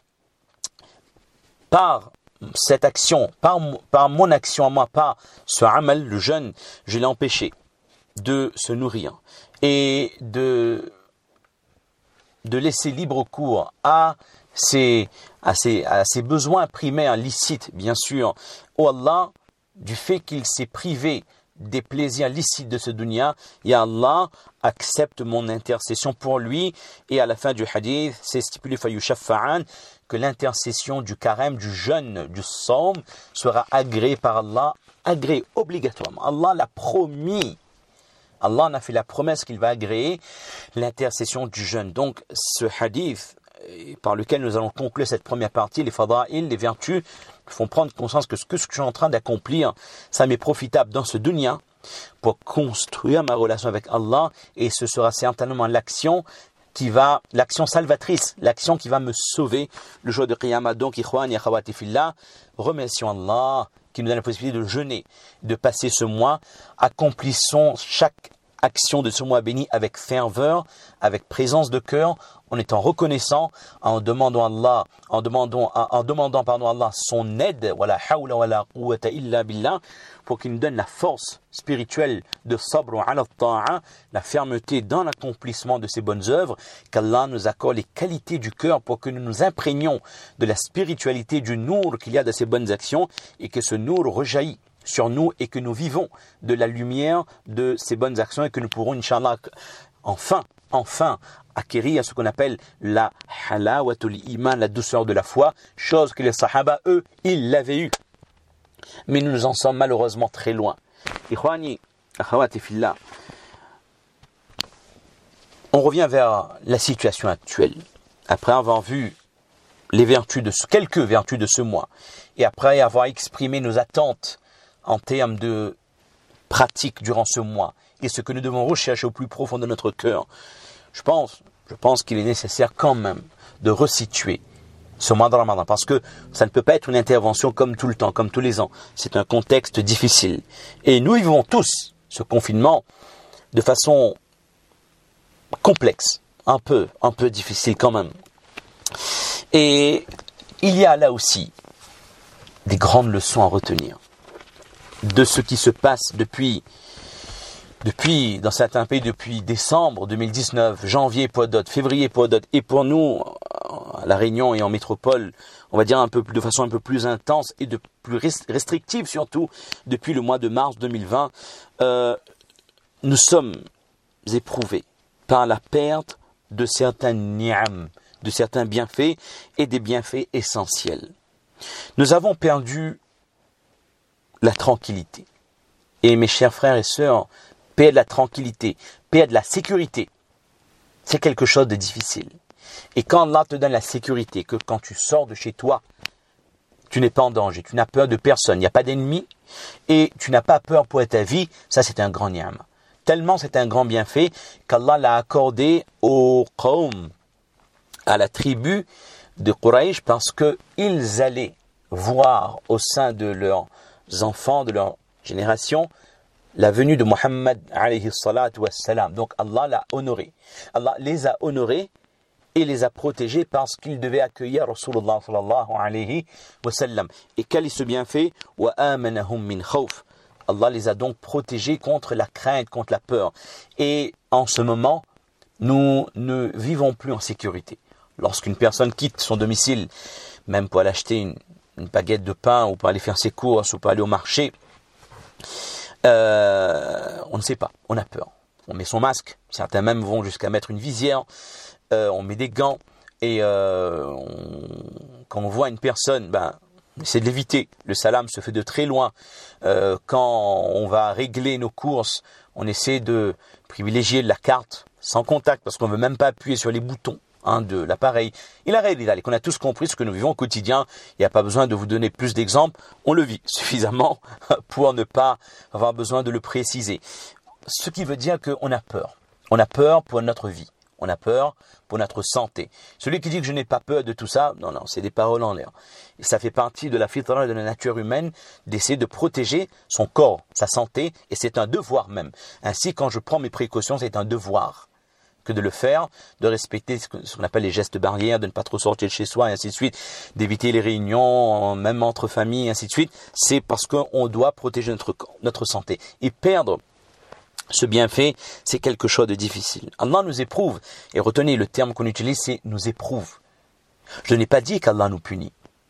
[SPEAKER 1] Par cette action, par, par mon action à moi, par ce amal, le jeûne, je l'ai empêché de se nourrir et de, de laisser libre cours à ses, à, ses, à ses besoins primaires licites, bien sûr. Oh Allah, du fait qu'il s'est privé des plaisirs licites de ce dunya, Ya Allah, accepte mon intercession pour lui. Et à la fin du hadith, c'est stipulé fayushaffa'an, que l'intercession du carême, du jeûne, du saum sera agréée par Allah, agréée obligatoirement. Allah l'a promis. Allah en a fait la promesse qu'il va agréer l'intercession du jeûne. Donc ce hadith par lequel nous allons conclure cette première partie, les fada'il, les vertus, font prendre conscience que ce que je suis en train d'accomplir, ça m'est profitable dans ce dunya pour construire ma relation avec Allah, et ce sera certainement l'action qui va, l'action salvatrice, l'action qui va me sauver le jour de Qiyamah. Donc, ikhwani akhawati fillah, remercions Allah qui nous donne la possibilité de jeûner, de passer ce mois. Accomplissons chaque action de ce mois béni avec ferveur, avec présence de cœur, en étant reconnaissant, en demandant Allah, en demandant, en demandant pardon Allah son aide, wala hawla wala quwwata illa billah, pour qu'il nous donne la force spirituelle de sabr ala ta'a, la fermeté dans l'accomplissement de ces bonnes œuvres, qu'Allah nous accorde les qualités du cœur pour que nous nous imprégnions de la spiritualité du nour qu'il y a dans ces bonnes actions, et que ce nour rejaillit sur nous et que nous vivons de la lumière de ces bonnes actions, et que nous pourrons, Inch'Allah, enfin, enfin, acquérir ce qu'on appelle la halawatul iman, la douceur de la foi, chose que les sahaba, eux, ils l'avaient eu. Mais nous en sommes malheureusement très loin. Ikhwani, akhawati fillah, on revient vers la situation actuelle. Après avoir vu les vertus de ce, quelques vertus de ce mois, et après avoir exprimé nos attentes en termes de pratique durant ce mois, et ce que nous devons rechercher au plus profond de notre cœur, je pense, je pense qu'il est nécessaire quand même de resituer ce mois de Ramadan, parce que ça ne peut pas être une intervention comme tout le temps, comme tous les ans. C'est un contexte difficile. Et nous vivons tous ce confinement de façon complexe, un peu, un peu difficile quand même. Et il y a là aussi des grandes leçons à retenir de ce qui se passe depuis, depuis dans certains pays, depuis décembre deux mille dix-neuf, janvier pour d'autres, février pour d'autres, et pour nous, à La Réunion et en métropole, on va dire un peu de façon un peu plus intense et de plus restrictive surtout, depuis le mois de mars deux mille vingt, euh, nous sommes éprouvés par la perte de certains ni'am, de certains bienfaits et des bienfaits essentiels. Nous avons perdu la tranquillité. Et mes chers frères et sœurs, perdre la tranquillité, perdre la sécurité, c'est quelque chose de difficile. Et quand Allah te donne la sécurité, que quand tu sors de chez toi, tu n'es pas en danger, tu n'as peur de personne, il n'y a pas d'ennemi, et tu n'as pas peur pour ta vie, ça c'est un grand ni'am. Tellement c'est un grand bienfait qu'Allah l'a accordé au qawm, à la tribu de Quraysh, parce qu'ils allaient voir au sein de leurs enfants, de leur génération, la venue de Muhammad alayhi salatu wassalam. Donc Allah l'a honoré. Allah les a honorés et les a protégés parce qu'ils devaient accueillir Rasulullah sallallahu alayhi wa sallam. Et quel est ce bienfait? Wa amanahum min khawf. Allah les a donc protégés contre la crainte, contre la peur. Et en ce moment, nous ne vivons plus en sécurité. Lorsqu'une personne quitte son domicile, même pour aller acheter une, une baguette de pain ou pour aller faire ses courses ou pour aller au marché, euh, on ne sait pas, on a peur. On met son masque, certains même vont jusqu'à mettre une visière, euh, on met des gants et euh, on, quand on voit une personne, ben, on essaie de l'éviter. Le salam se fait de très loin. Euh, quand on va régler nos courses, on essaie de privilégier la carte sans contact parce qu'on ne veut même pas appuyer sur les boutons hein, de l'appareil. Il a réalisé qu'on a tous compris ce que nous vivons au quotidien. Il n'y a pas besoin de vous donner plus d'exemples. On le vit suffisamment pour ne pas avoir besoin de le préciser. Ce qui veut dire qu'on a peur. On a peur pour notre vie. On a peur pour notre santé. Celui qui dit que je n'ai pas peur de tout ça, non, non, c'est des paroles en l'air. Et ça fait partie de la fitra et de la nature humaine d'essayer de protéger son corps, sa santé, et c'est un devoir même. Ainsi, quand je prends mes précautions, c'est un devoir que de le faire, de respecter ce qu'on appelle les gestes barrières, de ne pas trop sortir de chez soi, et ainsi de suite, d'éviter les réunions, même entre familles, et ainsi de suite. C'est parce qu'on doit protéger notre, notre santé. Et perdre ce bienfait, c'est quelque chose de difficile. Allah nous éprouve. Et retenez, le terme qu'on utilise, c'est nous éprouve. Je n'ai pas dit qu'Allah nous punit.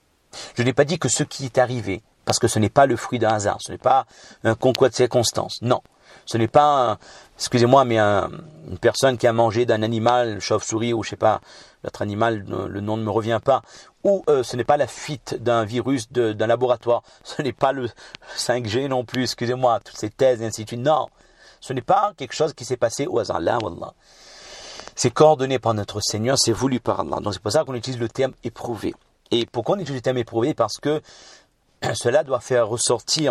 [SPEAKER 1] Je n'ai pas dit que ce qui est arrivé, parce que ce n'est pas le fruit d'un hasard, ce n'est pas un concours de circonstances. Non. Ce n'est pas, un, excusez-moi, mais un, une personne qui a mangé d'un animal, chauve-souris ou je sais pas, l'autre animal, le nom ne me revient pas. Ou euh, ce n'est pas la fuite d'un virus de, d'un laboratoire. Ce n'est pas le cinq G non plus, excusez-moi, toutes ces thèses et ainsi de suite. Non. Ce n'est pas quelque chose qui s'est passé au hasard. Là, wallah. C'est coordonné par notre Seigneur, c'est voulu par Allah. Donc c'est pour ça qu'on utilise le terme éprouvé. Et pourquoi on utilise le terme éprouvé? Parce que cela doit faire ressortir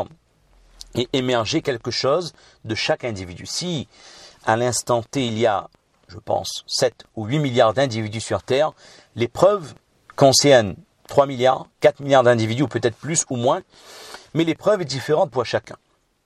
[SPEAKER 1] et émerger quelque chose de chaque individu. Si à l'instant T, il y a, je pense, sept ou huit milliards d'individus sur Terre, l'épreuve concerne trois milliards, quatre milliards d'individus, ou peut-être plus ou moins, mais l'épreuve est différente pour chacun.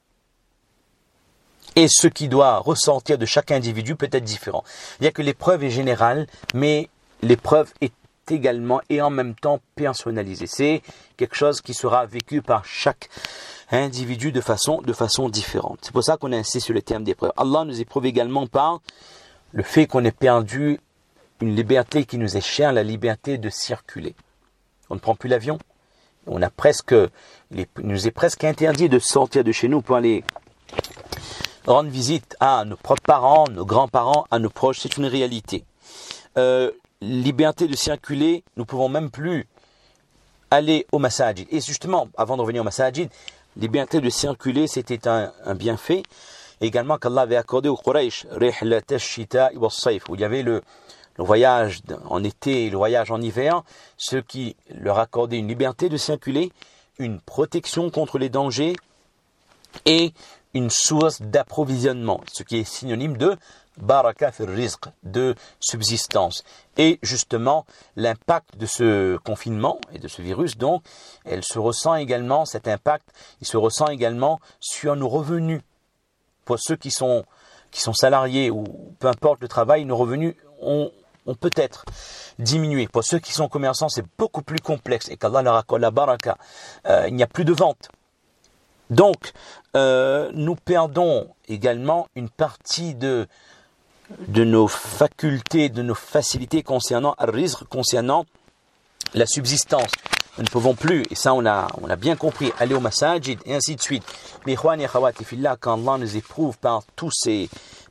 [SPEAKER 1] Et ce qui doit ressortir de chaque individu peut être différent. Il n'y a que l'épreuve est générale, mais l'épreuve est également et en même temps personnalisée. C'est quelque chose qui sera vécu par chaque individu de façon, de façon différente. C'est pour ça qu'on insiste sur le terme d'épreuve. Allah nous éprouve également par le fait qu'on ait perdu une liberté qui nous est chère, la liberté de circuler. On ne prend plus l'avion. On a presque, il nous est presque interdit de sortir de chez nous pour aller rendre visite à nos propres parents, nos grands-parents, à nos proches, c'est une réalité. Euh, liberté de circuler, nous ne pouvons même plus aller au masajid. Et justement, avant de revenir au masajid, liberté de circuler, c'était un, un bienfait. Également qu'Allah avait accordé aux Quraysh, rihlat ash-shita wa as-sayf, où il y avait le, le voyage en été et le voyage en hiver, ce qui leur accordait une liberté de circuler, une protection contre les dangers et une source d'approvisionnement, ce qui est synonyme de baraka fir rizq, de subsistance. Et justement, l'impact de ce confinement et de ce virus, donc, elle se ressent également, cet impact, il se ressent également sur nos revenus. Pour ceux qui sont, qui sont salariés ou peu importe le travail, nos revenus ont, ont peut-être diminué. Pour ceux qui sont commerçants, c'est beaucoup plus complexe et qu'Allah leur accorde la baraka. Euh, il n'y a plus de vente. Donc, euh, nous perdons également une partie de, de nos facultés, de nos facilités concernant al-rizq, concernant la subsistance. Nous ne pouvons plus, et ça on a, on a bien compris, aller au masajid et ainsi de suite. Mais ikhwani akhawati fillah, quand Allah nous éprouve par tous ces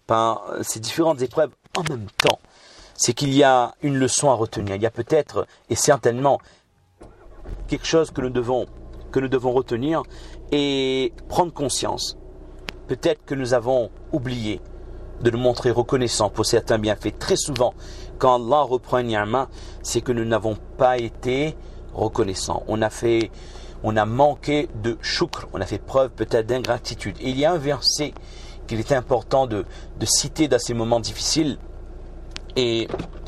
[SPEAKER 1] par ces différentes épreuves en même temps, c'est qu'il y a une leçon à retenir. Il y a peut-être et certainement quelque chose que nous devons, que nous devons retenir et prendre conscience. Peut-être que nous avons oublié de nous montrer reconnaissants pour certains bienfaits. Très souvent, quand Allah reprend une ni'ma, c'est que nous n'avons pas été reconnaissants. On a fait, on a manqué de shukr, on a fait preuve peut-être d'ingratitude. Et il y a un verset qu'il est important de, de citer dans ces moments difficiles. Et,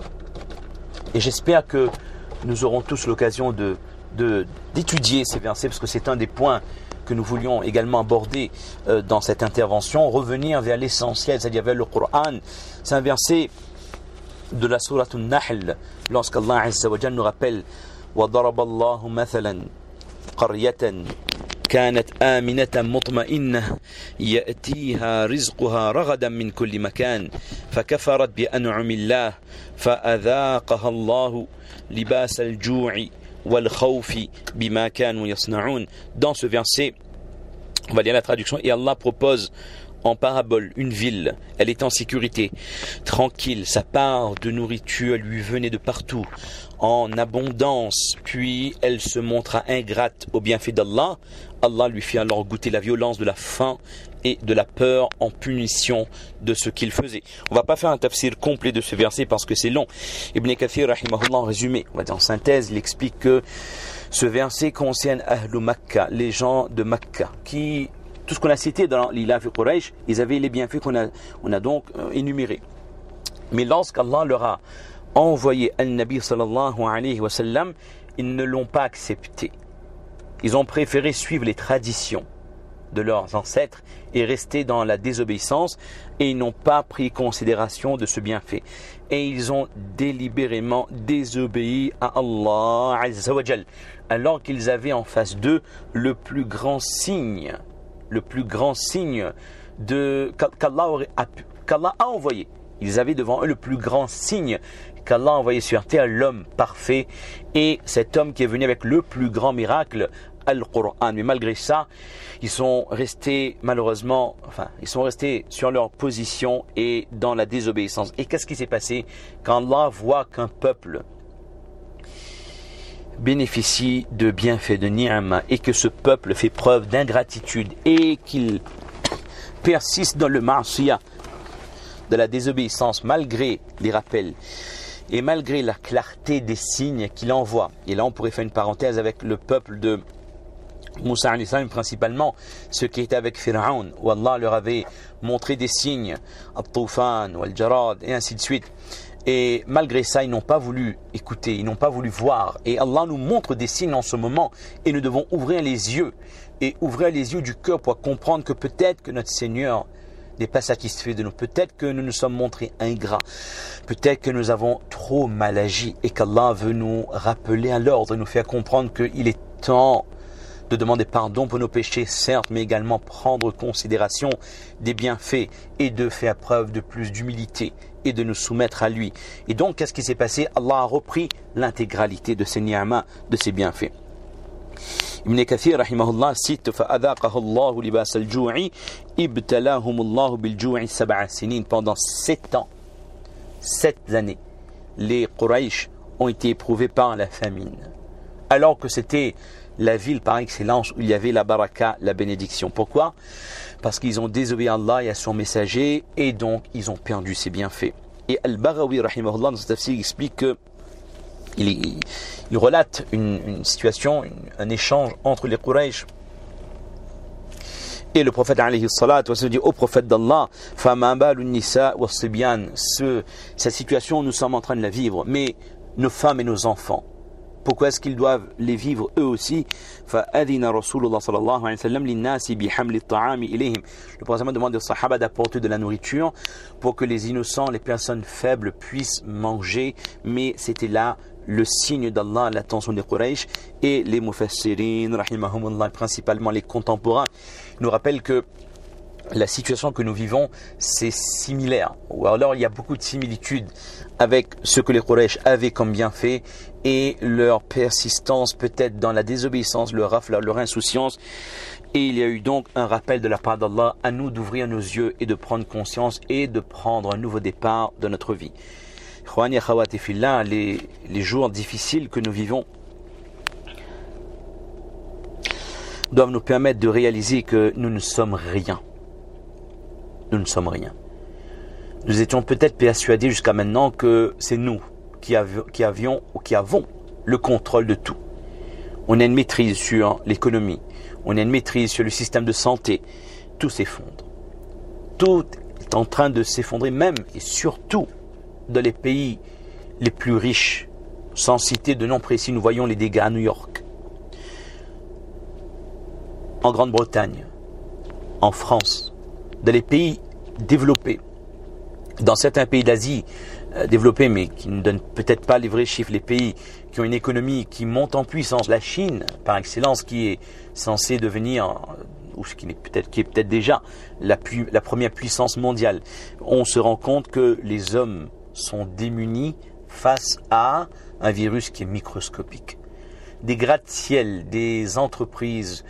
[SPEAKER 1] et j'espère que nous aurons tous l'occasion de, de, d'étudier ces versets, parce que c'est un des points que nous voulions également aborder euh, dans cette intervention, revenir vers l'essentiel, c'est-à-dire vers le Coran. C'est un verset de la sourate An-Nahl, lorsqu'Allah Azza wa Jalla nous rappelle وَضَرَبَ اللَّهُ مَثَلًا قَرْيَةً كانت آمنة مطمئنة يأتيها رزقها رغدا من كل مكان فكفرت بأنعم الله فأذاقها الله لباس الجوع والخوف بما كانوا يصنعون. Dans ce verset, on va lire la traduction, et Allah propose en parabole une ville, elle est en sécurité, tranquille, sa part de nourriture lui venait de partout, en abondance, puis elle se montra ingrate au bienfait d'Allah. Allah lui fit alors goûter la violence de la faim et de la peur en punition de ce qu'il faisait. On va pas faire un tafsir complet de ce verset parce que c'est long. Ibn Kathir, rahimahullah, en résumé, on va dire en synthèse, il explique que ce verset concerne Ahlul Makkah, les gens de Makkah, qui, tout ce qu'on a cité dans l'Ilaf et Quraysh, ils avaient les bienfaits qu'on a, on a donc euh, énumérés. Mais lorsqu'Allah leur a envoyé Al-Nabi sallallahu alayhi wa sallam, ils ne l'ont pas accepté. Ils ont préféré suivre les traditions de leurs ancêtres et rester dans la désobéissance, et ils n'ont pas pris considération de ce bienfait. Et ils ont délibérément désobéi à Allah Azza wa Jal, alors qu'ils avaient en face d'eux le plus grand signe, le plus grand signe de qu'Allah a, qu'Allah a envoyé. Ils avaient devant eux le plus grand signe qu'Allah a envoyé sur terre, l'homme parfait, et cet homme qui est venu avec le plus grand miracle, Al-Qur'an. Mais malgré ça, ils sont restés malheureusement, enfin, ils sont restés sur leur position et dans la désobéissance. Et qu'est-ce qui s'est passé quand Allah voit qu'un peuple bénéficie de bienfaits, de ni'ma, et que ce peuple fait preuve d'ingratitude et qu'il persiste dans le ma'siyah, de la désobéissance, malgré les rappels et malgré la clarté des signes qu'il envoie. Et là, on pourrait faire une parenthèse avec le peuple de Moussa alayhi salam, principalement ceux qui étaient avec Pharaon, où Allah leur avait montré des signes, Al-Tufan, Al-Jarad, et ainsi de suite. Et malgré ça, ils n'ont pas voulu écouter, ils n'ont pas voulu voir. Et Allah nous montre des signes en ce moment, et nous devons ouvrir les yeux, et ouvrir les yeux du cœur pour comprendre que peut-être que notre Seigneur n'est pas satisfait de nous. Peut-être que nous nous sommes montrés ingrats. Peut-être que nous avons trop mal agi et qu'Allah veut nous rappeler à l'ordre et nous faire comprendre qu'il est temps de demander pardon pour nos péchés, certes, mais également prendre considération des bienfaits et de faire preuve de plus d'humilité et de nous soumettre à lui. Et donc, qu'est-ce qui s'est passé? Allah a repris l'intégralité de ses ni'mas, de ses bienfaits. Ibn Kathir rahimahullah cite فَأَذَاقَهُ اللَّهُ لِبَاسَ الْجُوعِ إِبْتَلَاهُمُ اللَّهُ بِالْجُوعِ سَبْعَ سِنِينَ. Pendant sept ans, sept années, les Quraysh ont été éprouvés par la famine, alors que c'était la ville par excellence où il y avait la baraka, la bénédiction. Pourquoi? Parce qu'ils ont désobéi à Allah et à son messager, et donc ils ont perdu ses bienfaits. Et Al-Baghawi rahimahullah dans ce tafsir explique que Il, il, il relate une, une situation, une, un échange entre les Quraysh et le prophète alayhi salat wa sallam dit au prophète d'Allah, فَمَا بَالُ النِّسَاءِ وَالصِّبْيَانِ, cette situation nous sommes en train de la vivre, mais nos femmes et nos enfants, pourquoi est-ce qu'ils doivent les vivre eux aussi? فَأَذِنَ رَسُولُ اللَّهِ صَلَّى اللَّهُ عَلَيْهِ وسلم لِلنَّاسِ بِحَمْلِ الطَّعَامِ إِلَيْهِمْ. Le prophète demande aux sahaba d'apporter de la nourriture pour que les innocents, les personnes faibles puissent manger, mais c'était là le signe d'Allah, l'attention des Quraysh. Et les mufassirin, rahimahumullah, principalement les contemporains, nous rappellent que la situation que nous vivons, c'est similaire, ou alors il y a beaucoup de similitudes avec ce que les Quraysh avaient comme bienfait et leur persistance peut-être dans la désobéissance, leur rafle, leur insouciance Et il y a eu donc un rappel de la part d'Allah à nous d'ouvrir nos yeux et de prendre conscience et de prendre un nouveau départ de notre vie. Ikhwani akhawati fillah, les, les jours difficiles que nous vivons doivent nous permettre de réaliser que nous ne sommes rien. Nous ne sommes rien. Nous étions peut-être persuadés jusqu'à maintenant que c'est nous qui avions, qui avions ou qui avons le contrôle de tout. On a une maîtrise sur l'économie, on a une maîtrise sur le système de santé. Tout s'effondre. Tout est en train de s'effondrer, même et surtout dans les pays les plus riches. Sans citer de nom précis, nous voyons les dégâts à New York, en Grande-Bretagne, en France, dans les pays développés, dans certains pays d'Asie euh, développés, mais qui ne donnent peut-être pas les vrais chiffres, les pays qui ont une économie qui monte en puissance, la Chine par excellence, qui est censée devenir, ou ce qui est peut-être, qui est peut-être déjà la, pu, la première puissance mondiale, on se rend compte que les hommes sont démunis face à un virus qui est microscopique. Des gratte-ciel, des entreprises,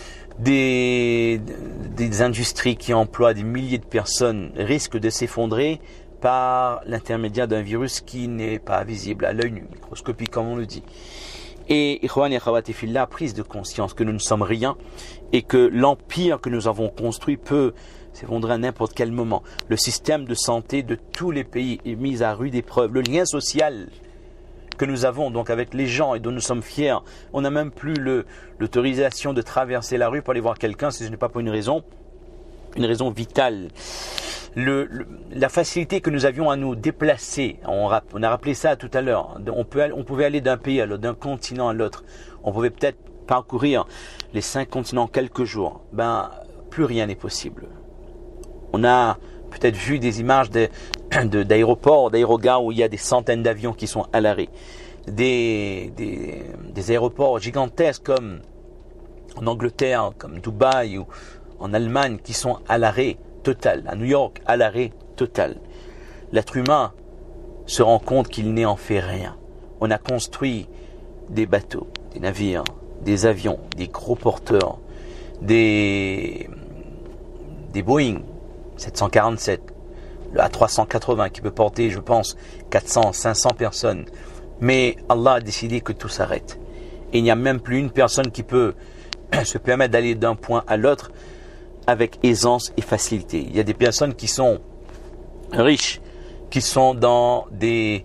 [SPEAKER 1] Des, des industries qui emploient des milliers de personnes risquent de s'effondrer par l'intermédiaire d'un virus qui n'est pas visible à l'œil nu, microscopique comme on le dit. Et Ikhwani akhawati fillah, prise de conscience que nous ne sommes rien et que l'empire que nous avons construit peut s'effondrer à n'importe quel moment. Le système de santé de tous les pays est mis à rude épreuve. Le lien social que nous avons donc avec les gens et dont nous sommes fiers, on n'a même plus le, l'autorisation de traverser la rue pour aller voir quelqu'un si ce n'est pas pour une raison, une raison vitale. Le, le, la facilité que nous avions à nous déplacer, on, on a rappelé ça tout à l'heure, on, peut, on pouvait aller d'un pays à l'autre, d'un continent à l'autre, on pouvait peut-être parcourir les cinq continents en quelques jours, ben plus rien n'est possible. On a peut-être vu des images de, de, d'aéroports, d'aérogares où il y a des centaines d'avions qui sont à l'arrêt. Des, des, des aéroports gigantesques comme en Angleterre, comme Dubaï ou en Allemagne qui sont à l'arrêt total. À New York, à l'arrêt total. L'être humain se rend compte qu'il n'est en fait rien. On a construit des bateaux, des navires, des avions, des gros porteurs, des, des Boeing sept cent quarante-sept, le A trois cent quatre-vingts qui peut porter, je pense, quatre cents, cinq cents personnes. Mais Allah a décidé que tout s'arrête. Et il n'y a même plus une personne qui peut se permettre d'aller d'un point à l'autre avec aisance et facilité. Il y a des personnes qui sont riches, qui sont dans des,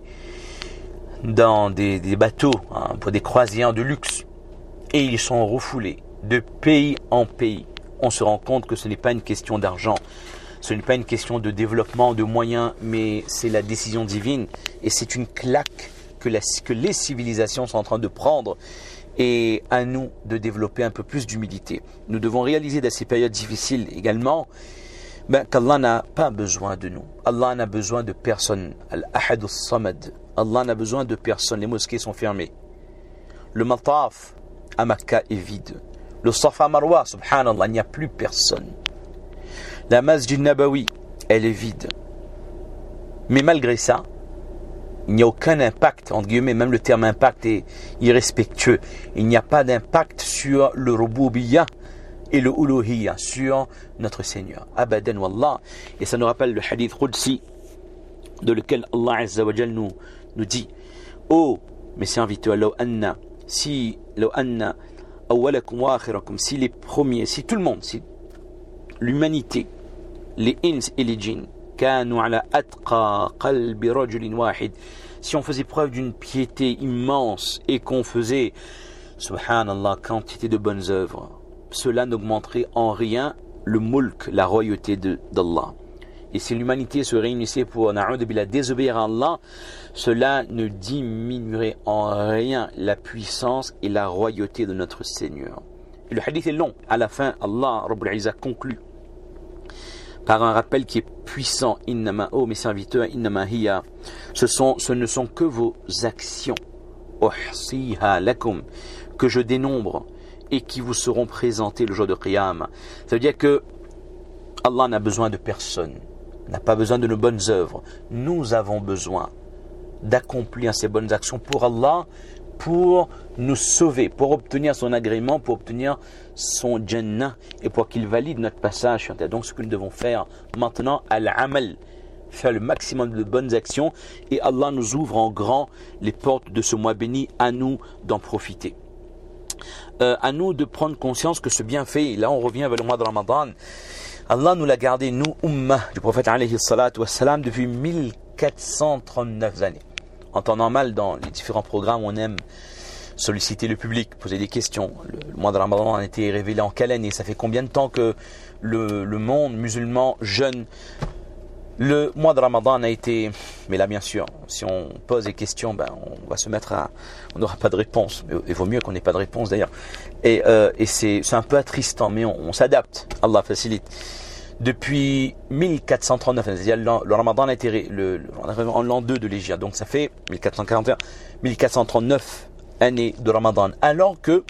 [SPEAKER 1] dans des, des bateaux, hein, pour des croisières de luxe. Et ils sont refoulés de pays en pays. On se rend compte que ce n'est pas une question d'argent. Ce n'est pas une question de développement, de moyens, mais c'est la décision divine. Et c'est une claque que, la, que les civilisations sont en train de prendre. Et à nous de développer un peu plus d'humilité. Nous devons réaliser dans ces périodes difficiles également ben, qu'Allah n'a pas besoin de nous. Allah n'a besoin de personne. Al-Ahad al-Samad. Allah n'a besoin de personne. Les mosquées sont fermées. Le Mataf à Makkah est vide. Le Safa Marwa, subhanallah, il n'y a plus personne. La Masjid Nabawi, elle est vide. Mais malgré ça, il n'y a aucun impact, entre guillemets, même le terme impact est irrespectueux. Il n'y a pas d'impact sur le Rububiyyah et le Uluhiyyah, sur notre Seigneur. Abadan wallah. Et ça nous rappelle le hadith Qudsi, de lequel Allah Azza wa Jal nous, nous dit: oh, mes serviteurs, law anna, si, law anna, awwalakum wa akhirakum, si les premiers, si tout le monde, si l'humanité, les ins et les djinns, كانوا على أتقى قلب رجل واحد, si on faisait preuve d'une piété immense et qu'on faisait, subhanallah, quantité de bonnes œuvres, cela n'augmenterait en rien le mulk, la royauté de, d'Allah. Et si l'humanité se réunissait pour na'udhu billah, désobéir à Allah, cela ne diminuerait en rien la puissance et la royauté de notre Seigneur. Et le hadith est long. À la fin, Allah Rabbul Izzah conclut par un rappel qui est puissant. Innama, oh mes serviteurs, innama hiya, ce sont, ce ne sont que vos actions, uhsiha lakum, que je dénombre et qui vous seront présentées le jour de Qiyam. Ça veut dire que Allah n'a besoin de personne, n'a pas besoin de nos bonnes œuvres. Nous avons besoin d'accomplir ces bonnes actions pour Allah, pour nous sauver, pour obtenir son agrément, pour obtenir son Jannah et pour qu'il valide notre passage sur terre. Donc ce que nous devons faire maintenant, al-amal, faire le maximum de bonnes actions, et Allah nous ouvre en grand les portes de ce mois béni, à nous d'en profiter. Euh, à nous de prendre conscience que ce bienfait, là on revient vers le mois de Ramadan, Allah nous l'a gardé, nous, Ummah du prophète alayhi salatu wassalam, depuis mille quatre cent trente-neuf années. En temps normal, dans les différents programmes, on aime solliciter le public, poser des questions. Le, le mois de Ramadan a été révélé en quelle année? Ça fait combien de temps que le, le monde musulman jeûne? Le mois de Ramadan a été... Mais là, bien sûr, si on pose des questions, ben, on va se mettre à... On n'aura pas de réponse. Il vaut mieux qu'on n'ait pas de réponse, d'ailleurs. Et, euh, et c'est, c'est un peu attristant, mais on, on s'adapte. Allah facilite. Depuis mille quatre cent trente-neuf, c'est-à-dire le, le Ramadan a été... Le, le, on arrive en l'an deux de l'Hégire. Donc ça fait mille quatre cent quarante et un, mille quatre cent trente-neuf années de Ramadan. Alors que...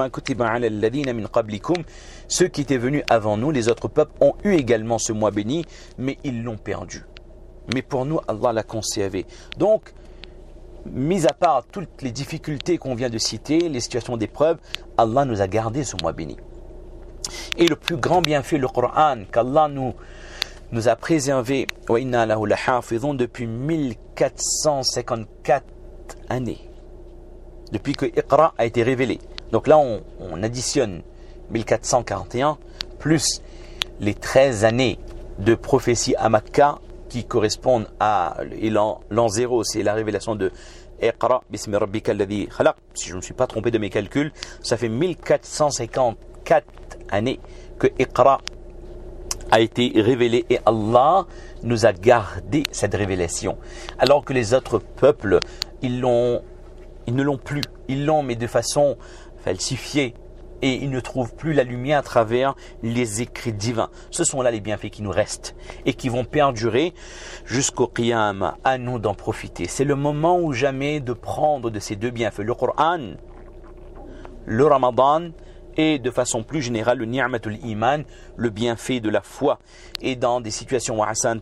[SPEAKER 1] Ceux qui étaient venus avant nous, les autres peuples, ont eu également ce mois béni, mais ils l'ont perdu. Mais pour nous, Allah l'a conservé. Donc, mis à part toutes les difficultés qu'on vient de citer, les situations d'épreuve, Allah nous a gardé ce mois béni. Et le plus grand bienfait, le Coran, qu'Allah nous, nous a préservé, depuis mille quatre cent cinquante-quatre années, depuis que Iqra a été révélé. Donc là, on, on additionne mille quatre cent quarante et un plus les treize années de prophétie à Makkah qui correspondent à l'an, l'an zéro, c'est la révélation de Iqra bismi rabbika alladhi khalaq. Si je ne me suis pas trompé de mes calculs, ça fait mille quatre cent cinquante-quatre années que Iqra a été révélé et Allah nous a gardé cette révélation. Alors que les autres peuples, ils l'ont, ils ne l'ont plus. Ils l'ont, mais de façon falsifiée. Et ils ne trouvent plus la lumière à travers les écrits divins. Ce sont là les bienfaits qui nous restent et qui vont perdurer jusqu'au Qiyam. À nous d'en profiter. C'est le moment ou jamais de prendre de ces deux bienfaits, le Coran, le Ramadan, et de façon plus générale le ni'matul iman, le bienfait de la foi. Et dans des situations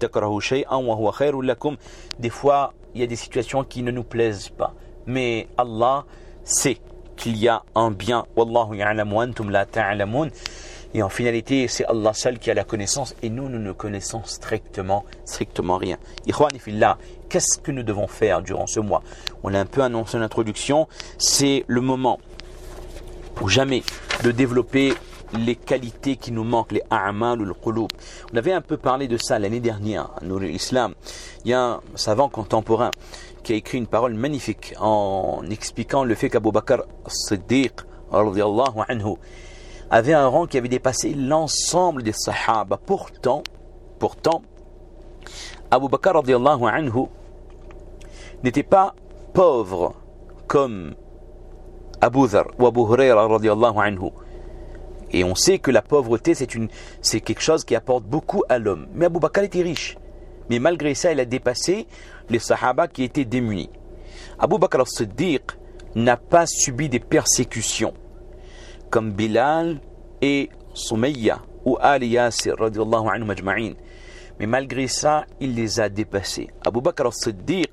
[SPEAKER 1] des fois il y a des situations qui ne nous plaisent pas, mais Allah sait qu'il y a un bien. Wallahu ya'lamu antum la ta'lamun. Et en finalité, c'est Allah seul qui a la connaissance et nous, nous ne connaissons strictement, strictement rien. Ikhwani fillah, qu'est-ce que nous devons faire durant ce mois? On l'a un peu annoncé en introduction, c'est le moment ou jamais de développer les qualités qui nous manquent, les a'mal ou le qulub. On avait un peu parlé de ça l'année dernière, à Nour l'Islam. Il y a un savant contemporain qui a écrit une parole magnifique en expliquant le fait qu'Abu Bakr as-Siddiq radiyallahu anhu avait un rang qui avait dépassé l'ensemble des sahaba. Pourtant, pourtant, Abu Bakr radiyallahu anhu n'était pas pauvre comme Abu Dhar ou Abu Hurayra radiyallahu anhu. Et on sait que la pauvreté, c'est, une, c'est quelque chose qui apporte beaucoup à l'homme. Mais Abu Bakr était riche. Mais malgré ça, il a dépassé les sahaba qui étaient démunis. Abu Bakr as-Siddiq n'a pas subi des persécutions comme Bilal et Sumayya ou Ali Yasir radiyallahu anhu majma'in. Mais malgré ça, il les a dépassés. Abu Bakr as-Siddiq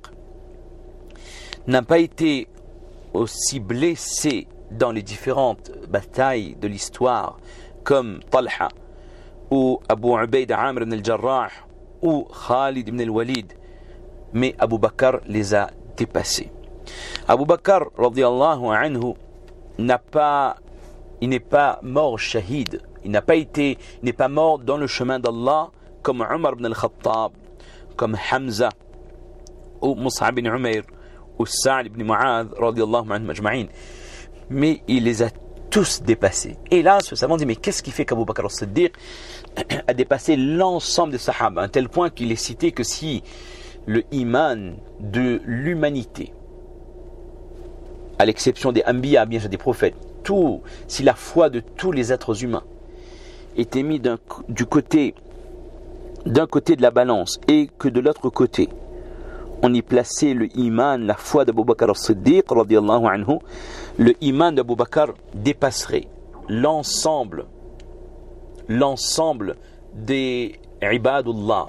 [SPEAKER 1] n'a pas été aussi blessé dans les différentes batailles de l'histoire comme Talha ou Abu Ubayd Amr ibn al-Jarrah ou Khalid ibn al-Walid, mais Abu Bakr les a dépassés. Abu Bakr radiyallahu anhu n'a pas, il n'est pas mort shahid, il n'a pas été, il n'est pas mort dans le chemin d'Allah comme Omar ibn al-Khattab, comme Hamza ou Mus'ab ibn Umayr ou Sa'd ibn Mu'adh radiyallahu anhu majma'in, mais il les a tous dépassés. Et là, ce savant dit, mais qu'est-ce qui fait qu'Abu Bakr as-Siddiq a dépassé l'ensemble des sahaba, à un tel point qu'il est cité que si le iman de l'humanité, à l'exception des anbiya, bien sûr des prophètes, tout, si la foi de tous les êtres humains était mis d'un, du côté, d'un côté de la balance et que de l'autre côté, on y plaçait le iman, la foi d'Abu Bakr as-Siddiq radiyallahu anhu, le iman d'Abu Bakr dépasserait l'ensemble, l'ensemble des ibadullah, des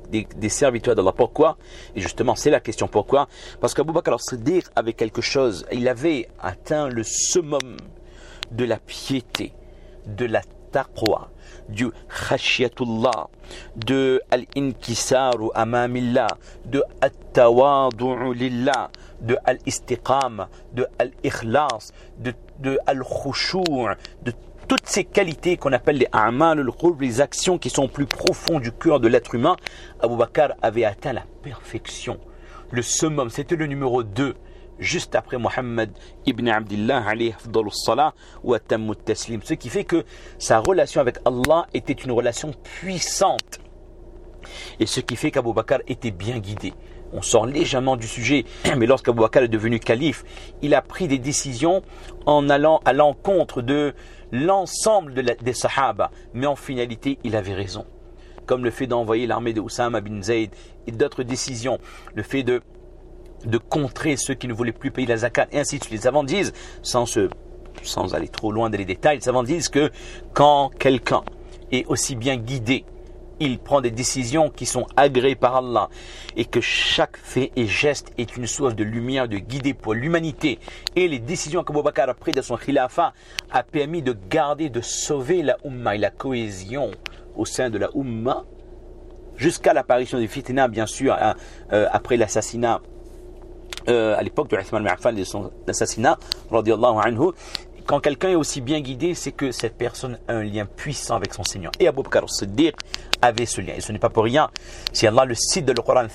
[SPEAKER 1] des, des serviteurs d'Allah. Pourquoi? Et justement, c'est la question pourquoi. Parce qu'Abu Bakr as-Siddiq avait quelque chose, il avait atteint le summum de la piété, de la taqwa, du khashiyatullah, de al-inkisaru amamillah, de at-tawadu'u lillah, de al-istiqama, de al-ikhlas, de, de al-khushu', de toutes ces qualités qu'on appelle les a'mal al-qulb, les actions qui sont plus profondes du cœur de l'être humain. Abu Bakr avait atteint la perfection, le summum, c'était le numéro deux. Juste après Mohammed ibn Abdillah alayhi afdalus salat wa tammut taslim, ce qui fait que sa relation avec Allah était une relation puissante, et ce qui fait qu'Abu Bakr était bien guidé. On sort légèrement du sujet, mais lorsqu'Abu Bakr est devenu calife, il a pris des décisions en allant à l'encontre de l'ensemble de la, des sahaba, mais en finalité il avait raison, comme le fait d'envoyer l'armée de Oussama bin Zayd et d'autres décisions, le fait de de contrer ceux qui ne voulaient plus payer la zakat, et ainsi de suite. Les savants disent, sans, se, sans aller trop loin dans les détails, les savants disent que quand quelqu'un est aussi bien guidé, il prend des décisions qui sont agréées par Allah, et que chaque fait et geste est une source de lumière, de guider pour l'humanité, et les décisions qu'Abu Bakr a prises de son khilafa a permis de garder, de sauver la Ummah et la cohésion au sein de la Ummah, jusqu'à l'apparition du fitna, bien sûr, hein, euh, après l'assassinat Euh, à l'époque de Uthman ibn Affan, de son assassinat, radiyallahu anhu. Quand quelqu'un est aussi bien guidé, c'est que cette personne a un lien puissant avec son Seigneur. Et Abu Bakr as-Siddiq avait ce lien. Et ce n'est pas pour rien. Si Allah le cite dans le Coran,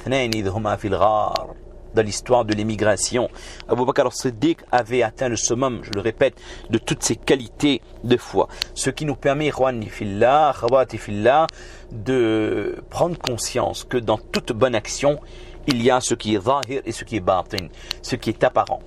[SPEAKER 1] dans l'histoire de l'émigration, Abu Bakr as-Siddiq avait atteint le summum, je le répète, de toutes ses qualités de foi. Ce qui nous permet, ikhwani fillah, khawati fillah, de prendre conscience que dans toute bonne action, il y a ce qui est zahir et ce qui est batin, ce qui est apparent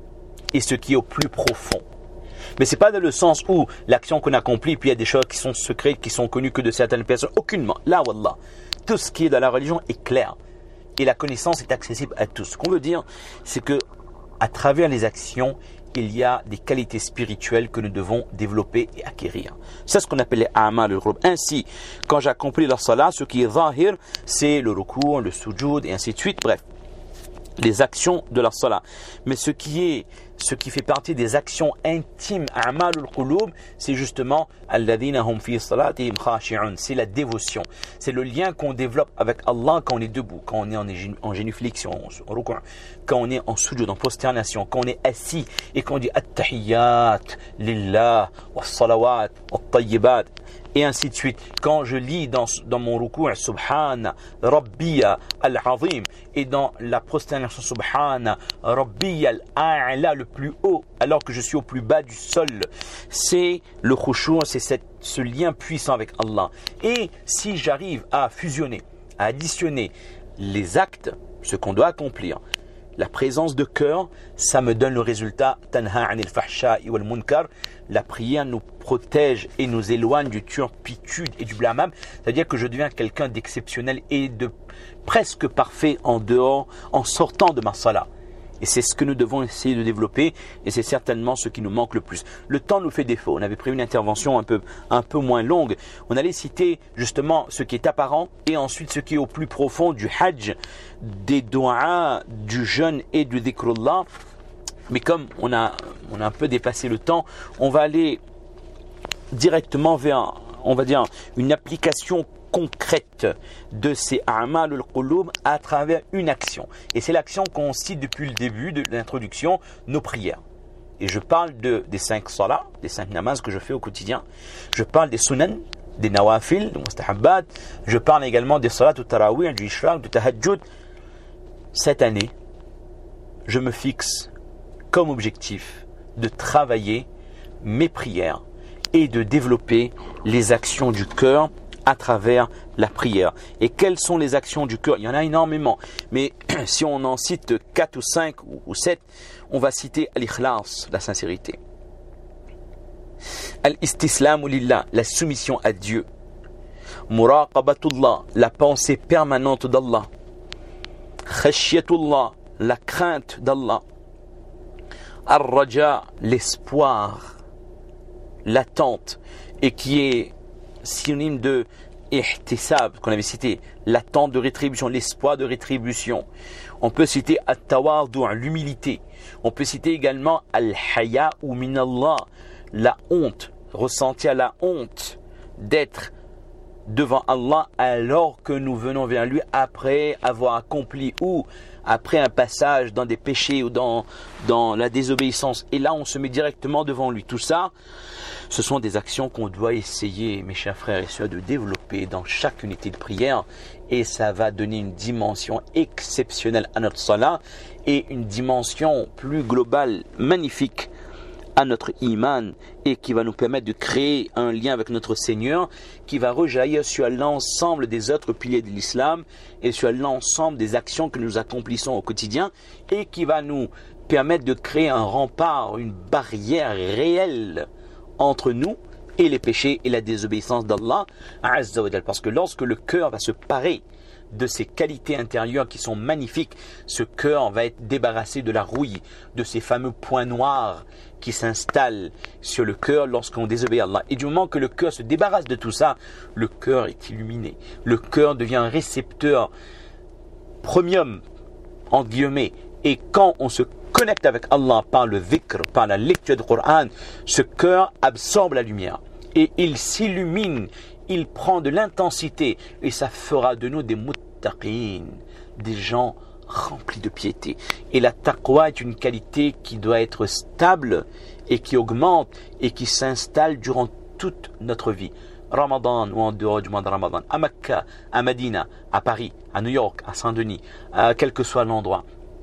[SPEAKER 1] et ce qui est au plus profond. Mais ce n'est pas dans le sens où l'action qu'on accomplit, puis il y a des choses qui sont secrètes, qui sont connues que de certaines personnes. Aucunement. Là, wallah. Tout ce qui est dans la religion est clair. Et la connaissance est accessible à tous. Ce qu'on veut dire, c'est que à travers les actions, il y a des qualités spirituelles que nous devons développer et acquérir. C'est ce qu'on appelle les a'mal al-qulub. Ainsi, quand j'accomplis la salat, ce qui est zahir, c'est le ruku', le sujoud et ainsi de suite. Bref, les actions de la salat. Mais ce qui est, ce qui fait partie des actions intimes, a'mal al-qulub, c'est justement alladhina hum fi salatihim khashi'un. C'est la dévotion. C'est le lien qu'on développe avec Allah quand on est debout, quand on est en, en génuflexion, en ruku', quand on est en sujoud, en prosternation, quand on est assis et qu'on dit at-tahiyyat lillah wa salawat wa tayyibat et ainsi de suite. Quand je lis dans, dans mon ruku' subhana rabbiya al-azim et dans la prosternation subhana rabbiya al-a'la, le plus haut, alors que je suis au plus bas du sol, c'est le khushu', c'est cette, ce lien puissant avec Allah. Et si j'arrive à fusionner, à additionner les actes, ce qu'on doit accomplir, la présence de cœur, ça me donne le résultat. Tanha anil fahsha'i wal munkar. La prière nous protège et nous éloigne du turpitude et du blâmable. C'est-à-dire que je deviens quelqu'un d'exceptionnel et de presque parfait en dehors, en sortant de ma salat. Et c'est ce que nous devons essayer de développer, et c'est certainement ce qui nous manque le plus. Le temps nous fait défaut. On avait prévu une intervention un peu, un peu moins longue. On allait citer justement ce qui est apparent, et ensuite ce qui est au plus profond du hajj, des doigts, du jeûne et du dhikrullah. Mais comme on a, on a un peu dépassé le temps, on va aller directement vers, on va dire, une application concrète de ces a'mal al-qulub à travers une action. Et c'est l'action qu'on cite depuis le début de l'introduction, nos prières. Et je parle de, des cinq salats, des cinq namazs que je fais au quotidien. Je parle des sunan, des nawafil, des mustahabbat. Je parle également des salats, du tarawih, du ishraq, du tahajjud. Cette année, je me fixe comme objectif de travailler mes prières et de développer les actions du cœur à travers la prière. Et quelles sont les actions du cœur? Il y en a énormément. Mais si on en cite quatre ou cinq ou sept, on va citer al-ikhlas, la sincérité. Al-istislamu lillah, la soumission à Dieu. Muraqabatullah, la pensée permanente d'Allah. Khashyatullah, la crainte d'Allah. Ar-raja, l'espoir, l'attente, et qui est synonyme de ihtisab, qu'on avait cité, l'attente de rétribution, l'espoir de rétribution. On peut citer at-tawadhu', l'humilité. On peut citer également al-haya ou minallah, la honte, ressentir la honte d'être devant Allah alors que nous venons vers lui après avoir accompli ou après un passage dans des péchés ou dans, dans la désobéissance. Et là, on se met directement devant lui. Tout ça, ce sont des actions qu'on doit essayer, mes chers frères et sœurs, de développer dans chaque unité de prière. Et ça va donner une dimension exceptionnelle à notre salat et une dimension plus globale, magnifique à notre iman, et qui va nous permettre de créer un lien avec notre Seigneur qui va rejaillir sur l'ensemble des autres piliers de l'islam et sur l'ensemble des actions que nous accomplissons au quotidien, et qui va nous permettre de créer un rempart, une barrière réelle entre nous et les péchés et la désobéissance d'Allah Azza wa Jal. Parce que lorsque le cœur va se parer de ces qualités intérieures qui sont magnifiques, ce cœur va être débarrassé de la rouille, de ces fameux points noirs qui s'installent sur le cœur lorsqu'on désobéit à Allah. Et du moment que le cœur se débarrasse de tout ça, le cœur est illuminé. Le cœur devient un récepteur premium, en guillemets. Et quand on se connecte avec Allah par le dhikr, par la lecture du Coran, ce cœur absorbe la lumière et il s'illumine. Il prend de l'intensité et ça fera de nous des muttaqin, des gens remplis de piété. Et la taqwa est une qualité qui doit être stable et qui augmente et qui s'installe durant toute notre vie. Ramadan ou en dehors du mois de Ramadan, à Mecca, à Medina, à Paris, à New York, à Saint-Denis, à quel que soit l'endroit,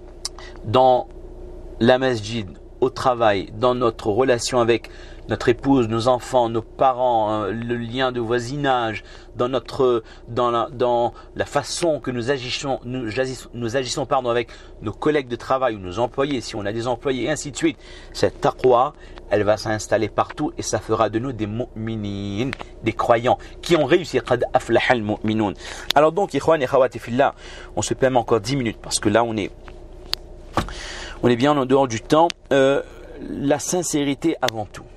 [SPEAKER 1] dans la masjid, au travail, dans notre relation avec notre épouse, nos enfants, nos parents, le lien de voisinage, dans notre, dans la, dans la façon que nous agissons, nous agissons, nous agissons pardon, avec nos collègues de travail ou nos employés, si on a des employés, et ainsi de suite. Cette taqwa, elle va s'installer partout et ça fera de nous des mu'minin, des croyants qui ont réussi. Qad aflaha al-mu'minun. Alors donc, ikhwan et khawati fillah, on se permet encore dix minutes parce que là on est, on est bien en dehors du temps. Euh, la sincérité avant tout.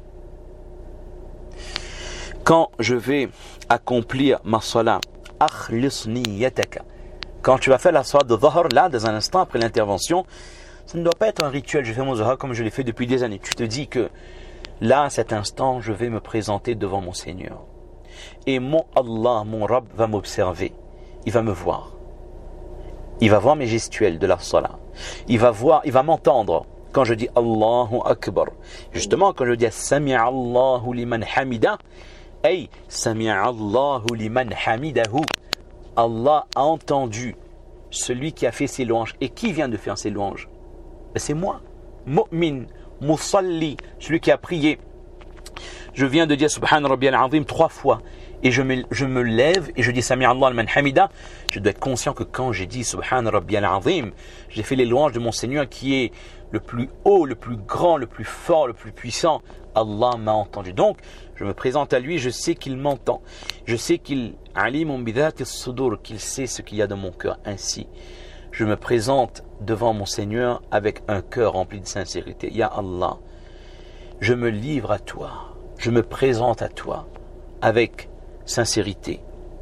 [SPEAKER 1] Quand je vais accomplir ma salat, akhlis niyataka. Quand tu vas faire la salat de Dhuhr, là, dans un instant après l'intervention, ça ne doit pas être un rituel. Je fais mon Dhuhr comme je l'ai fait depuis des années. Tu te dis que là, à cet instant, je vais me présenter devant mon Seigneur. Et mon Allah, mon Rabb, va m'observer. Il va me voir. Il va voir mes gestuels de la salat. Il va voir, il va m'entendre quand je dis Allahu Akbar. Justement, quand je dis Sami'a Allahu liman hamida, Hey, Sami'a Allahu liman hamidahu. Allah a entendu celui qui a fait ses louanges. Et qui vient de faire ses louanges? Ben c'est moi. Mu'min, musalli, celui qui a prié. Je viens de dire Subhan Rabbiyal Azim trois fois. Et je me, je me lève et je dis Sami'a Allahu liman hamida. Je dois être conscient que quand j'ai dit Subhan Rabbiyal Azim, j'ai fait les louanges de mon Seigneur qui est le plus haut, le plus grand, le plus fort, le plus puissant. Allah m'a entendu. Donc, je me présente à lui, je sais qu'il m'entend. Je sais qu'il alimun bidhati as-sudur, qu'il sait ce qu'il y a dans mon cœur. Ainsi, je me présente devant mon Seigneur avec un cœur rempli de sincérité. Ya Allah, je me livre à toi. Je me présente à toi avec sincérité.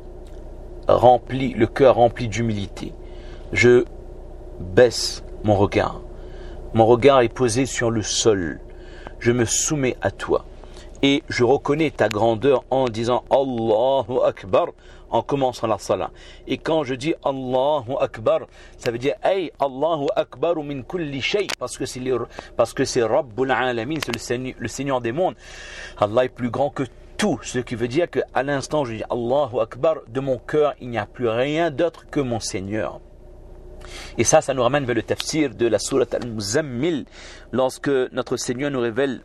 [SPEAKER 1] Rempli, le cœur rempli d'humilité. Je baisse mon regard. Mon regard est posé sur le sol. Je me soumets à toi. Et je reconnais ta grandeur en disant Allahu Akbar en commençant la salat. Et quand je dis Allahu Akbar, ça veut dire Hey, Allahu Akbar min kulli shay, parce que c'est parce que c'est Rabbul Alamin, c'est le Seigneur, le Seigneur des mondes. Allah est plus grand que tout, ce qui veut dire qu'à l'instant je dis Allahu Akbar, de mon cœur il n'y a plus rien d'autre que mon Seigneur. Et ça, ça nous ramène vers le tafsir de la sourate Al-Muzammil, lorsque notre Seigneur nous révèle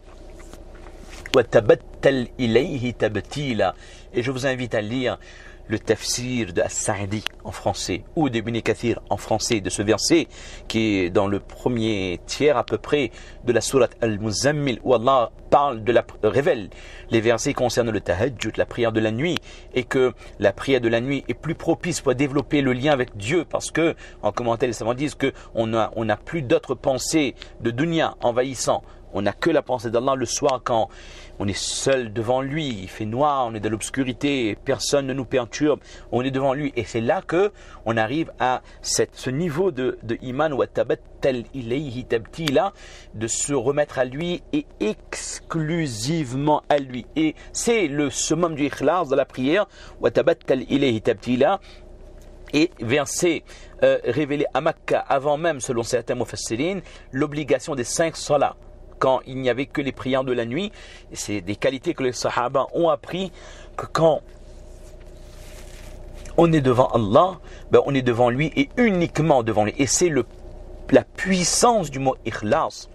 [SPEAKER 1] وَتَبَتَّلْ إِلَيْهِ تَبْتِيلًا. Et je vous invite à lire le tafsir de As-Sa'di en français ou d'Ibn Kathir en français de ce verset qui est dans le premier tiers à peu près de la sourate Al-Muzammil, où Allah parle de la, révèle les versets concernant le tahajjud, la prière de la nuit, et que la prière de la nuit est plus propice pour développer le lien avec Dieu, parce que en commentaire les savants disent que on a on n'a plus d'autres pensées de dunya envahissant On n'a que la pensée d'Allah le soir quand on est seul devant lui, il fait noir, on est dans l'obscurité, personne ne nous perturbe, on est devant lui. Et c'est là que on arrive à cette, ce niveau de, de iman, wa tabattal ilayhi tabtila, de se remettre à lui et exclusivement à lui. Et c'est le summum du ikhlas de la prière, wa tabattal ilayhi tabtila. Et verset euh, révélé à Makkah avant même, selon certains mufassirin, l'obligation des cinq salats, quand il n'y avait que les prières de la nuit. C'est des qualités que les sahaba ont appris, que quand on est devant Allah, ben on est devant lui et uniquement devant lui. Et c'est le, la puissance du mot ikhlas.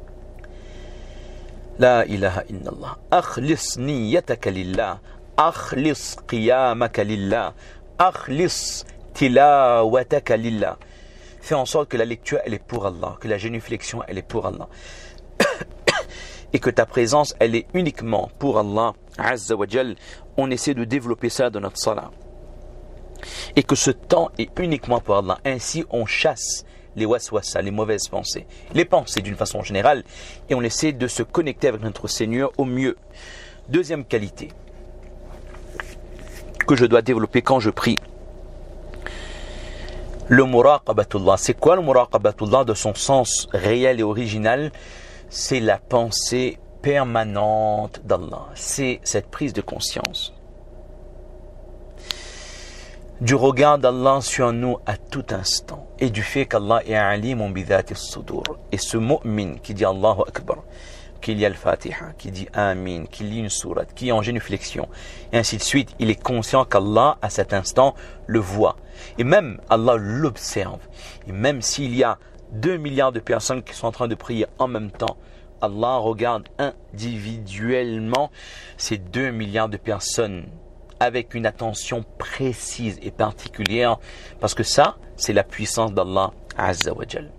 [SPEAKER 1] La ilaha illallah. Akhlis niyataka lillah. Akhlis qiyamaka lillah. Akhlis tilawataka lillah. Fais en sorte que la lecture elle est pour Allah, que la génuflexion elle est pour Allah. Et que ta présence, elle est uniquement pour Allah, Azza wa Jal. On essaie de développer ça dans notre salat. Et que ce temps est uniquement pour Allah. Ainsi, on chasse les waswasa, les mauvaises pensées, les pensées d'une façon générale, et on essaie de se connecter avec notre Seigneur au mieux. Deuxième qualité que je dois développer quand je prie. Le muraqabatullah. C'est quoi le muraqabatullah de son sens réel et original? C'est la pensée permanente d'Allah. C'est cette prise de conscience du regard d'Allah sur nous à tout instant et du fait qu'Allah est alimun bi dhati as-sudur. Et ce mu'min qui dit Allahu Akbar, qui lit Al-Fatiha, qui dit Amin, qui lit une sourate, qui est en génuflexion, et ainsi de suite, il est conscient qu'Allah à cet instant le voit. Et même Allah l'observe. Et même s'il y a deux milliards de personnes qui sont en train de prier en même temps, Allah regarde individuellement ces deux milliards de personnes avec une attention précise et particulière, parce que ça, c'est la puissance d'Allah Azza wa Jal.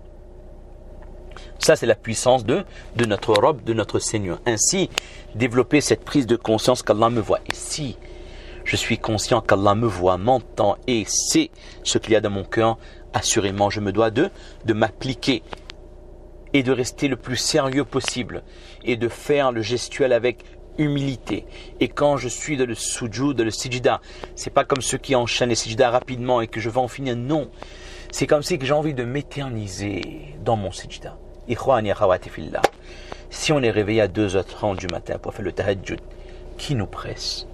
[SPEAKER 1] Ça, c'est la puissance de, de notre Rabb, de notre Seigneur. Ainsi, développer cette prise de conscience qu'Allah me voit. Et si je suis conscient qu'Allah me voit, m'entend et sait ce qu'il y a dans mon cœur, assurément, je me dois de, de m'appliquer et de rester le plus sérieux possible et de faire le gestuel avec humilité. Et quand je suis dans le sujoud, dans le sijda, c'est pas comme ceux qui enchaînent les sijda rapidement et que je vais en finir. Non, c'est comme si que j'ai envie de m'éterniser dans mon sijda. Ikhwani akhawati fillah. Si on est réveillé à deux heures trente du matin pour faire le tahajjud, qui nous presse?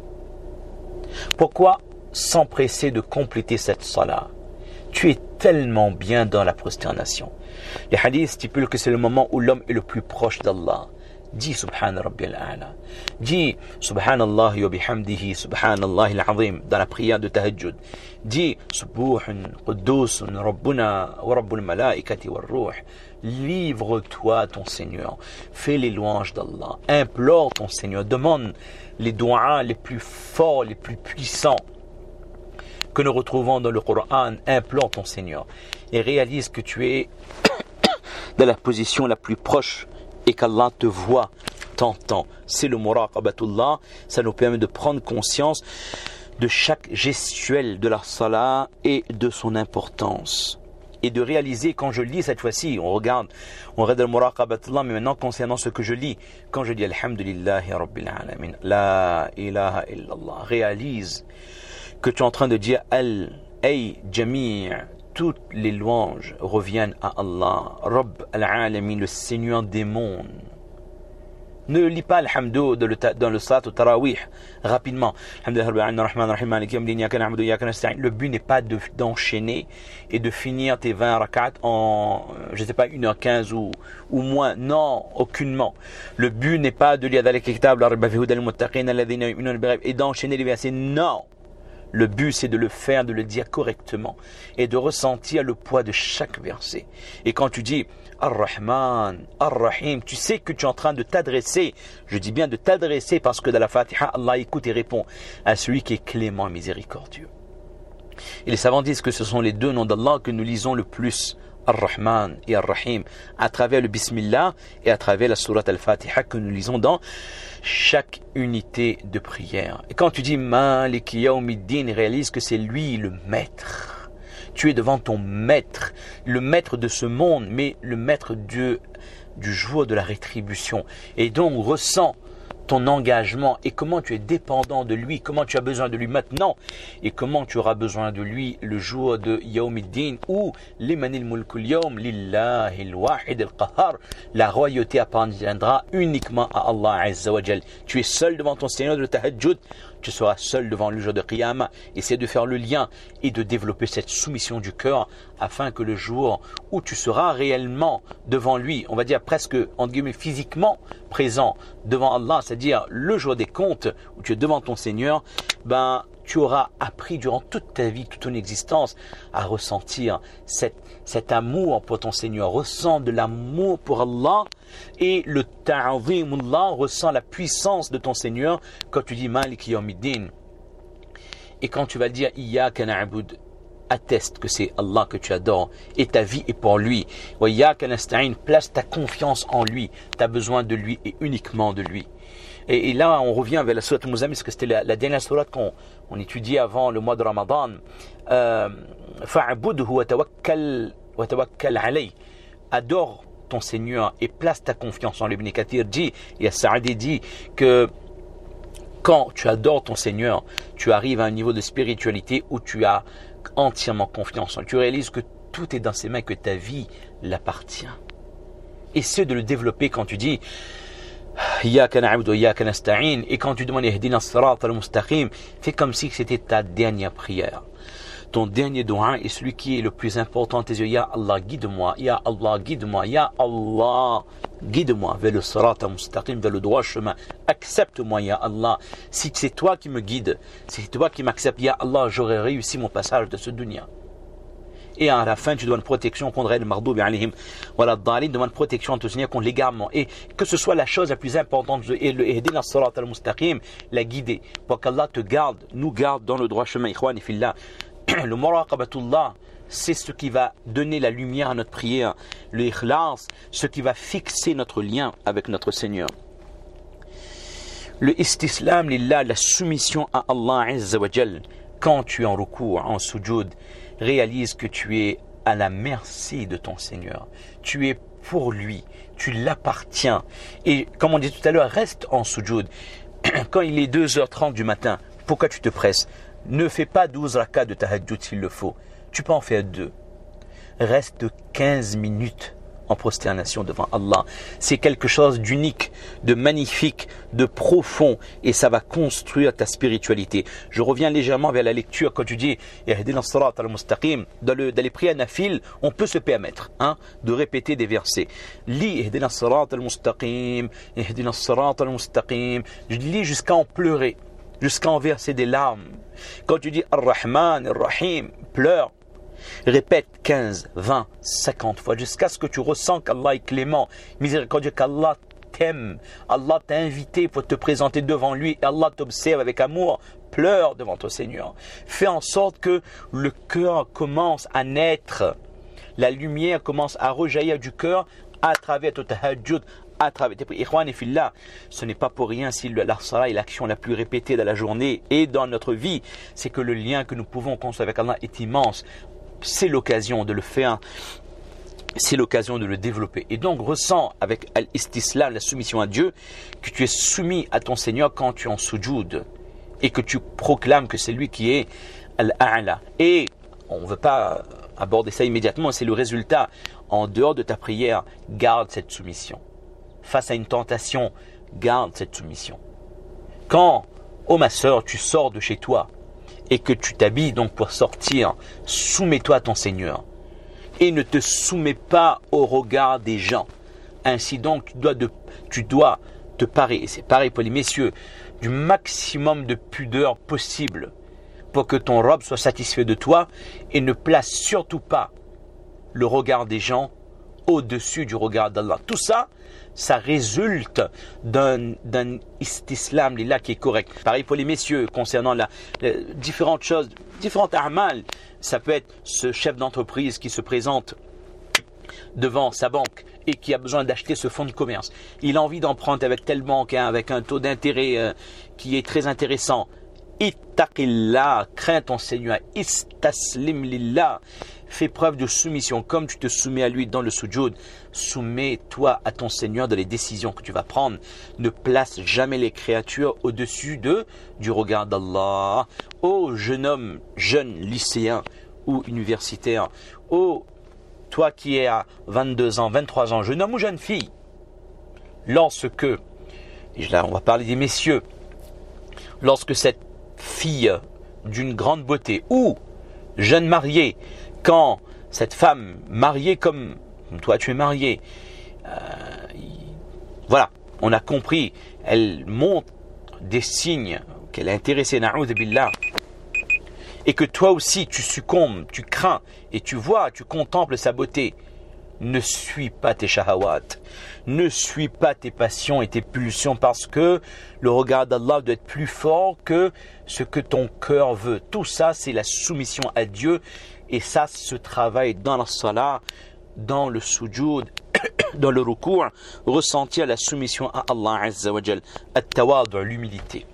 [SPEAKER 1] Pourquoi s'empresser de compléter cette salat? Tu es tellement bien dans la prosternation. Les hadiths stipulent que c'est le moment où l'homme est le plus proche d'Allah. Dis Subhan Rabbil A'la. Dis Subhanallah wa bihamdihi Subhanallah al-Azim dans la prière de Tahajjud. Dis Subuhun Quddusun Rabbuna wa Rabbul Malaikati wa Ruh. Livre-toi à ton Seigneur. Fais les louanges d'Allah. Implore ton Seigneur. Demande les doigts les plus forts, les plus puissants que nous retrouvons dans le Coran. Implore ton Seigneur. Et réalise que tu es dans la position la plus proche et qu'Allah te voit, t'entend. C'est le muraqabatullah. Ça nous permet de prendre conscience de chaque gestuelle de la salat et de son importance. Et de réaliser, quand je lis cette fois-ci, on regarde, on regarde le muraqabatullah, mais maintenant concernant ce que je lis, quand je dis Alhamdulillahi Rabbil Alamin, La ilaha illallah, réalise que tu es en train de dire Al, Ay, Jami', toutes les louanges reviennent à Allah, Rabb al-Alamin, le Seigneur des mondes. Ne lis pas Alhamdou dans le, dans le salat au tarawih rapidement. Le but n'est pas de, d'enchaîner et de finir tes vingt rak'at en, je ne sais pas, une heure quinze ou, ou moins. Non, aucunement. Le but n'est pas de lire et d'enchaîner les versets. Non. Le but, c'est de le faire, de le dire correctement et de ressentir le poids de chaque verset. Et quand tu dis Ar-Rahman, Ar-Rahim, tu sais que tu es en train de t'adresser, je dis bien de t'adresser parce que dans la Fatiha, Allah écoute et répond à celui qui est clément et miséricordieux. Et les savants disent que ce sont les deux noms d'Allah que nous lisons le plus, Ar-Rahman et Ar-Rahim, à travers le Bismillah et à travers la Sourate Al-Fatiha que nous lisons dans chaque unité de prière. Et quand tu dis Maliki Yawmiddin, réalise que c'est lui le maître Tu es devant ton maître, le maître de ce monde, mais le maître du, du jour de la rétribution. Et donc, ressens ton engagement et comment tu es dépendant de lui, comment tu as besoin de lui maintenant et comment tu auras besoin de lui le jour de Yawmiddin où limanil mulkul yawm lillahi al-wahid al-qahhar, la royauté appartiendra uniquement à Allah Azza wa Jal. Tu es seul devant ton Seigneur de Tahajjud, tu seras seul devant le jour de Qiyamah. Essaie de faire le lien et de développer cette soumission du cœur afin que le jour où tu seras réellement devant lui, on va dire presque entre guillemets physiquement présent devant Allah, c'est-à-dire le jour des comptes où tu es devant ton Seigneur, ben tu auras appris durant toute ta vie, toute ton existence à ressentir cette, cet amour pour ton Seigneur. Ressens de l'amour pour Allah et le ta'zimullah, ressens la puissance de ton Seigneur quand tu dis Malik Yawmiddin. Et quand tu vas dire Iyyaka na'bud, atteste que c'est Allah que tu adores et ta vie est pour lui. Wa iyyaka nasta'in, place ta confiance en lui, tu as besoin de lui et uniquement de lui. Et, et là, on revient vers la sourate Al-Muzammil, parce que c'était la, la dernière sourate qu'on on étudiait avant le mois de Ramadan. Fa'budhu wa tawakkal wa tawakkal alayh. Adore ton Seigneur et place ta confiance en lui. Ibn Kathir dit, et As-Sa'di dit que quand tu adores ton Seigneur, tu arrives à un niveau de spiritualité où tu as entièrement confiance en lui. Tu réalises que tout est dans ses mains, que ta vie l'appartient. Essaie de le développer quand tu dis Iyyaka na'budu wa iyyaka nasta'in, et quand tu demandes Ihdina as-sirata al-mustaqim, fais comme si c'était ta dernière prière. Ton dernier doua est celui qui est le plus important à tes yeux. Ya Allah, guide-moi. Ya Allah, guide-moi. Ya Allah, guide-moi vers le sirat al-mustaqim, vers le droit chemin. Accepte-moi, Ya Allah. Si c'est toi qui me guides, si c'est toi qui m'acceptes, Ya Allah, j'aurai réussi mon passage de ce dunya. Et à la fin, tu demandes protection contre le mardoubi alayhim wala dhalin, demande protection à ton Seigneur contre l'égarement. Et que ce soit la chose la plus importante, et le ihdina as-sirat al-mustaqim, la guider, pour qu'Allah te garde, nous garde dans le droit chemin. Ikhwani fillah. Le muraqabatullah, c'est ce qui va donner la lumière à notre prière. Le ikhlas, ce qui va fixer notre lien avec notre Seigneur. Le istislam lillah, la soumission à Allah Azza wa Jal. Quand tu es en ruku', en sujoud, réalise que tu es à la merci de ton Seigneur. Tu es pour lui, tu l'appartiens. Et comme on dit tout à l'heure, reste en sujoud. Quand il est deux heures trente du matin, pourquoi tu te presses? Ne fais pas douze rakats de tahajjud s'il le faut. Tu peux en faire deux. Reste quinze minutes en prosternation devant Allah. C'est quelque chose d'unique, de magnifique, de profond, et ça va construire ta spiritualité. Je reviens légèrement vers la lecture. Quand tu dis Ihdina as-sirat al-mustaqim, dans, le, dans les prières nafil, on peut se permettre hein, de répéter des versets. Lis Ihdina as-sirat al-mustaqim, Ihdina as-sirat al-mustaqim. Je lis jusqu'à en pleurer, jusqu'à en verser des larmes. Quand tu dis Ar-Rahman, Ar-Rahim, pleure. Répète quinze, vingt, cinquante fois jusqu'à ce que tu ressens qu'Allah est clément, miséricordieux, qu'Allah t'aime. Allah t'a invité pour te présenter devant lui et Allah t'observe avec amour. Pleure devant ton Seigneur. Fais en sorte que le cœur commence à naître. La lumière commence à rejaillir du cœur à travers ton tahajjud, à travers tes prières. Ikhwan et fillah, ce n'est pas pour rien si la salat est l'action la plus répétée dans la journée et dans notre vie. C'est que le lien que nous pouvons construire avec Allah est immense. C'est l'occasion de le faire, c'est l'occasion de le développer. Et donc ressens avec al-istislam, la soumission à Dieu, que tu es soumis à ton Seigneur quand tu es en sujoud et que tu proclames que c'est lui qui est al-a'la. Et on ne veut pas aborder ça immédiatement, c'est le résultat. En dehors de ta prière, garde cette soumission. Face à une tentation, garde cette soumission. Quand, oh ma sœur, tu sors de chez toi et que tu t'habilles donc pour sortir, soumets-toi à ton Seigneur et ne te soumets pas au regard des gens. Ainsi donc, tu dois, de, tu dois te parer, et c'est pareil pour les messieurs, du maximum de pudeur possible pour que ton robe soit satisfait de toi et ne place surtout pas le regard des gens au-dessus du regard d'Allah. Tout ça, ça résulte d'un, d'un istislam lillah qui est correct. Pareil pour les messieurs concernant la, la, différentes choses, différentes a'mal. Ça peut être ce chef d'entreprise qui se présente devant sa banque et qui a besoin d'acheter ce fonds de commerce. Il a envie d'emprunter avec telle banque, hein, avec un taux d'intérêt euh, qui est très intéressant. Ittaqillah, crains ton Seigneur. Istaslim lillah, fais preuve de soumission. Comme tu te soumets à lui dans le sujoud, soumets-toi à ton Seigneur dans les décisions que tu vas prendre. Ne place jamais les créatures au-dessus de, du regard d'Allah. Ô jeune homme, jeune lycéen ou universitaire, ô toi qui es à vingt-deux ans, vingt-trois ans, jeune homme ou jeune fille, lorsque, et là on va parler des messieurs, lorsque cette fille d'une grande beauté ou jeune mariée, quand cette femme mariée comme toi tu es marié, euh, voilà, on a compris, elle montre des signes qu'elle est intéressée, na'oudh billah, et que toi aussi tu succombes, tu crains et tu vois, tu contemples sa beauté, ne suis pas tes shahawat, ne suis pas tes passions et tes pulsions, parce que le regard d'Allah doit être plus fort que ce que ton cœur veut. Tout ça, c'est la soumission à Dieu, et ça se travaille dans la salat, dans le sujoud, dans le ruku', ressentir la soumission à Allah Azza wa Jal, at-tawadu', l'humilité.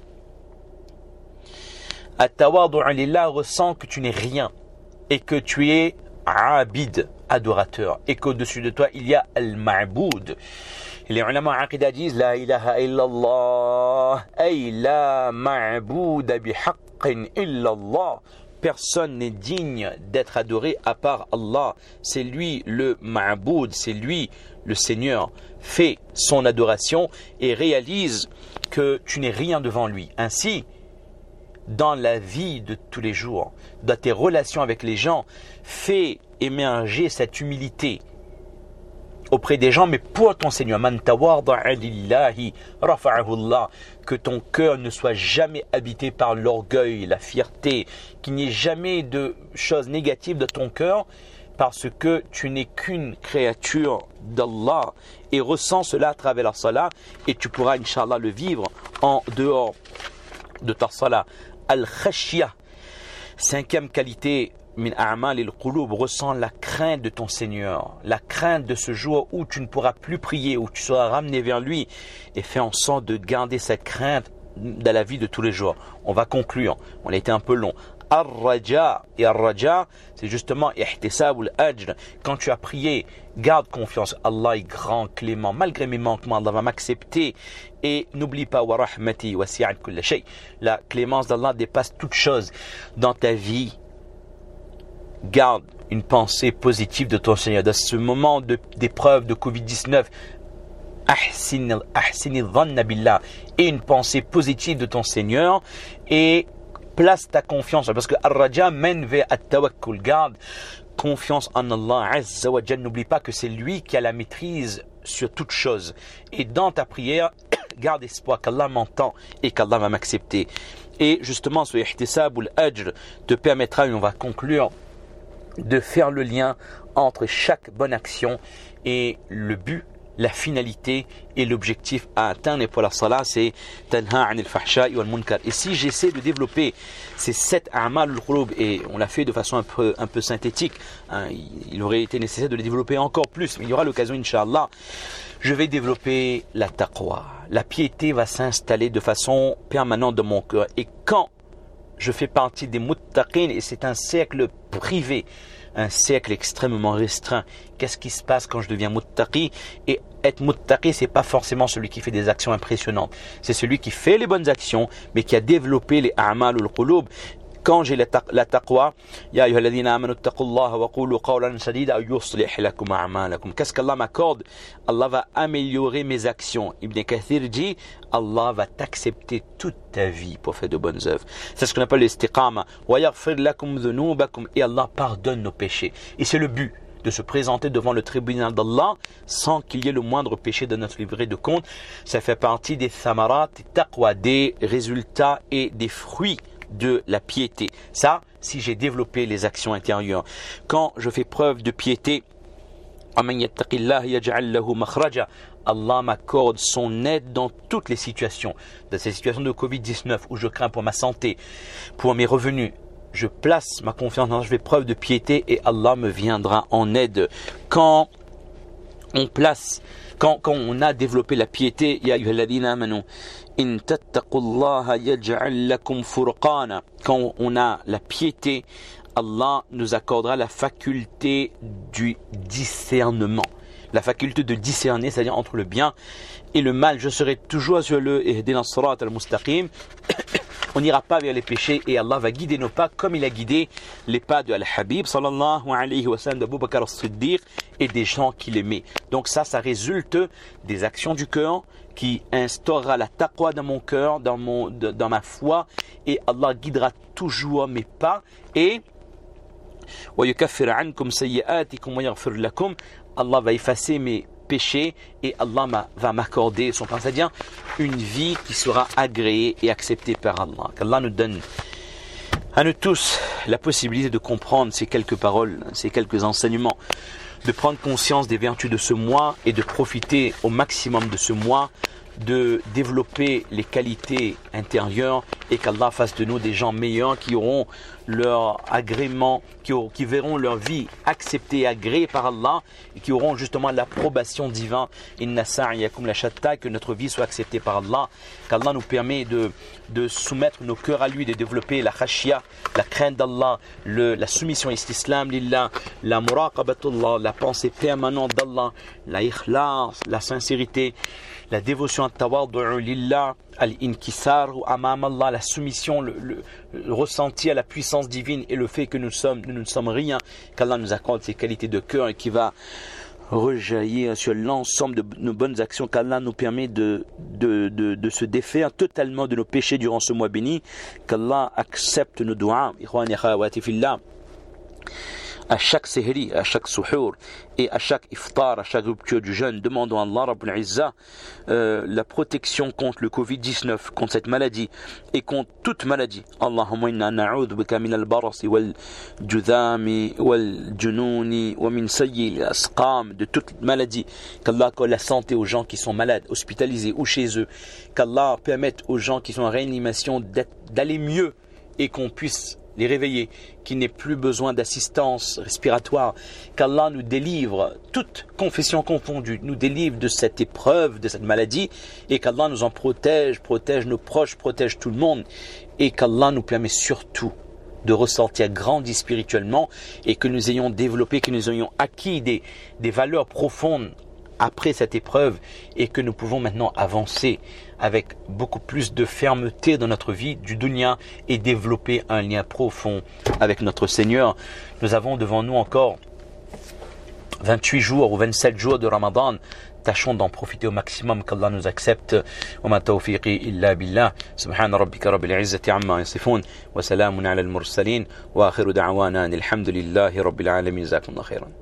[SPEAKER 1] At-tawadu' lillah, ressent que tu n'es rien et que tu es abid, adorateur, et qu'au-dessus de toi il y a al-ma'boud. Les ulama aqida disent la ilaha illallah ay la ma'bouda bihaqqin illallah. Personne n'est digne d'être adoré à part Allah. C'est lui le ma'boud, c'est lui le Seigneur. Fais son adoration et réalise que tu n'es rien devant lui. Ainsi, dans la vie de tous les jours, dans tes relations avec les gens, fais émerger cette humilité auprès des gens, mais pour ton Seigneur. Man tawarda'a lillahi rafa'ahu Allah. Que ton cœur ne soit jamais habité par l'orgueil, la fierté, qu'il n'y ait jamais de choses négatives de ton cœur, parce que tu n'es qu'une créature d'Allah, et ressens cela à travers la salat, et tu pourras Inch'Allah le vivre en dehors de ta salat. Al-khashya, cinquième qualité, min a'mal al-qulub, ressens la crainte de ton Seigneur, la crainte de ce jour où tu ne pourras plus prier, où tu seras ramené vers lui, et fais en sorte de garder cette crainte dans la vie de tous les jours. On va conclure, on a été un peu long. Ar-raja, et ar-raja, c'est justement ihtisab al-ajr. Quand tu as prié, garde confiance, Allah est grand, clément, malgré mes manquements, Allah va m'accepter. Et n'oublie pas, wa rahmati wasi'at kull shay, la clémence d'Allah dépasse toute chose. Dans ta vie, garde une pensée positive de ton Seigneur. Dans ce moment de, d'épreuve de covid dix-neuf, ahsin ahsin dhanna billah, et une pensée positive de ton Seigneur, et place ta confiance, parce que ar-raja mène vers at-tawakkul. Garde confiance en Allah Azza wa Jal. N'oublie pas que c'est lui qui a la maîtrise sur toute chose, et dans ta prière, garde espoir qu'Allah m'entend et qu'Allah va m'accepter. Et justement, ce ihtisab al-ajr te permettra, et on va conclure, de faire le lien entre chaque bonne action et le but, la finalité et l'objectif à atteindre. Et pour la salat, c'est tanha anil fahsha'i wal munkar. Et si j'essaie de développer ces sept a'mal al-qulub, et on l'a fait de façon un peu, un peu synthétique, hein, il aurait été nécessaire de les développer encore plus, mais il y aura l'occasion, Inch'Allah. Je vais développer la taqwa. La piété va s'installer de façon permanente dans mon cœur. Et quand je fais partie des muttaqin, et c'est un cercle privé, un cercle extrêmement restreint. Qu'est-ce qui se passe quand je deviens muttaqi? Et être muttaqi, c'est pas forcément celui qui fait des actions impressionnantes. C'est celui qui fait les bonnes actions, mais qui a développé les a'mal al-qulub. Quand j'ai la, ta- la taqwa, ya ayyuhalladhina amanu taqullaha wa qulu qawlan sadida yuslih lakum a'malakum. Qu'est-ce qu'Allah m'accorde? Allah va améliorer mes actions. Ibn Kathir dit, Allah va t'accepter toute ta vie pour faire de bonnes œuvres. C'est ce qu'on appelle l'istiqama. Wa yaghfir lakum dhunubakum, et Allah pardonne nos péchés. Et c'est le but de se présenter devant le tribunal d'Allah sans qu'il y ait le moindre péché de notre livret de compte. Ça fait partie des thamarat taqwa, des résultats et des fruits de la piété. Ça, si j'ai développé les actions intérieures. Quand je fais preuve de piété, Allah m'accorde son aide dans toutes les situations. Dans ces situations de covid dix-neuf où je crains pour ma santé, pour mes revenus, je place ma confiance dans, je fais preuve de piété, et Allah me viendra en aide. Quand on place quand, quand on a développé la piété, ya ayyuhalladhina amanu in tattaqullaha yaj'al lakum furqana. Quand on a la piété, Allah nous accordera la faculté du discernement. La faculté de discerner, c'est-à-dire entre le bien et le mal. Je serai toujours sur le ihdina sirat al-mustaqim. On n'ira pas vers les péchés et Allah va guider nos pas comme il a guidé les pas de Al-Habib sallallahu alayhi wa sallam, d'Abu Bakr as-Siddiq et des gens qu'il aimait. Donc ça, ça résulte des actions du cœur qui instaurera la taqwa dans mon cœur, dans, mon, dans ma foi, et Allah guidera toujours mes pas et Allah va effacer mes péchés et Allah va m'accorder son pardon, c'est-à-dire une vie qui sera agréée et acceptée par Allah. Qu'Allah nous donne à nous tous la possibilité de comprendre ces quelques paroles, ces quelques enseignements, de prendre conscience des vertus de ce mois et de profiter au maximum de ce mois, de développer les qualités intérieures et qu'Allah fasse de nous des gens meilleurs qui auront leur agrément, qui, auront, qui verront leur vie acceptée et agréée par Allah et qui auront justement l'approbation divine. Inna sa'yakum la shatta, que notre vie soit acceptée par Allah, qu'Allah nous permet de, de soumettre nos cœurs à lui, de développer la khashya, la crainte d'Allah, le, la soumission istislam lillah, la muraqabatullah, la pensée permanente d'Allah, la ikhlas, la sincérité, la dévotion à tawaddu'u lillah, al-inkisar amam Allah, la soumission, le, le, le ressenti à la puissance divine et le fait que nous sommes, nous ne sommes rien, qu'Allah nous accorde ces qualités de cœur et qui va rejaillir sur l'ensemble de nos bonnes actions, qu'Allah nous permet de, de, de, de se défaire totalement de nos péchés durant ce mois béni, qu'Allah accepte nos doigts, ikhwani akhawati fillah. À chaque sehri, à chaque suhour et à chaque iftar, à chaque rupture du jeûne, demandons à Allah Rabbul Izzah euh, la protection contre le covid dix-neuf, contre cette maladie et contre toute maladie. Allahumma inna na'udhu bika min al-barasi wal judhami wal jununi wa min sayyi al-asqam, de toute maladie. Qu'Allah accorde la santé aux gens qui sont malades, hospitalisés ou chez eux. Qu'Allah permette aux gens qui sont en réanimation d'aller mieux et qu'on puisse les réveiller, qui n'aient plus besoin d'assistance respiratoire, qu'Allah nous délivre, toute confession confondue, nous délivre de cette épreuve, de cette maladie, et qu'Allah nous en protège, protège nos proches, protège tout le monde, et qu'Allah nous permet surtout de ressortir grandis spirituellement, et que nous ayons développé, que nous ayons acquis des, des valeurs profondes après cette épreuve, et que nous pouvons maintenant avancer avec beaucoup plus de fermeté dans notre vie du dunya et développer un lien profond avec notre Seigneur. Nous avons devant nous encore vingt-huit jours ou vingt-sept jours de Ramadan. Tâchons d'en profiter au maximum, qu'Allah nous accepte. Wa ma tawfiqi illa billah. Subhana rabbika rabbil izzati amma yasifun wa salamun ala al-mursalin wa akhiru da'wana alhamdulillahi rabbil alamin. Jazakumullahu khairan.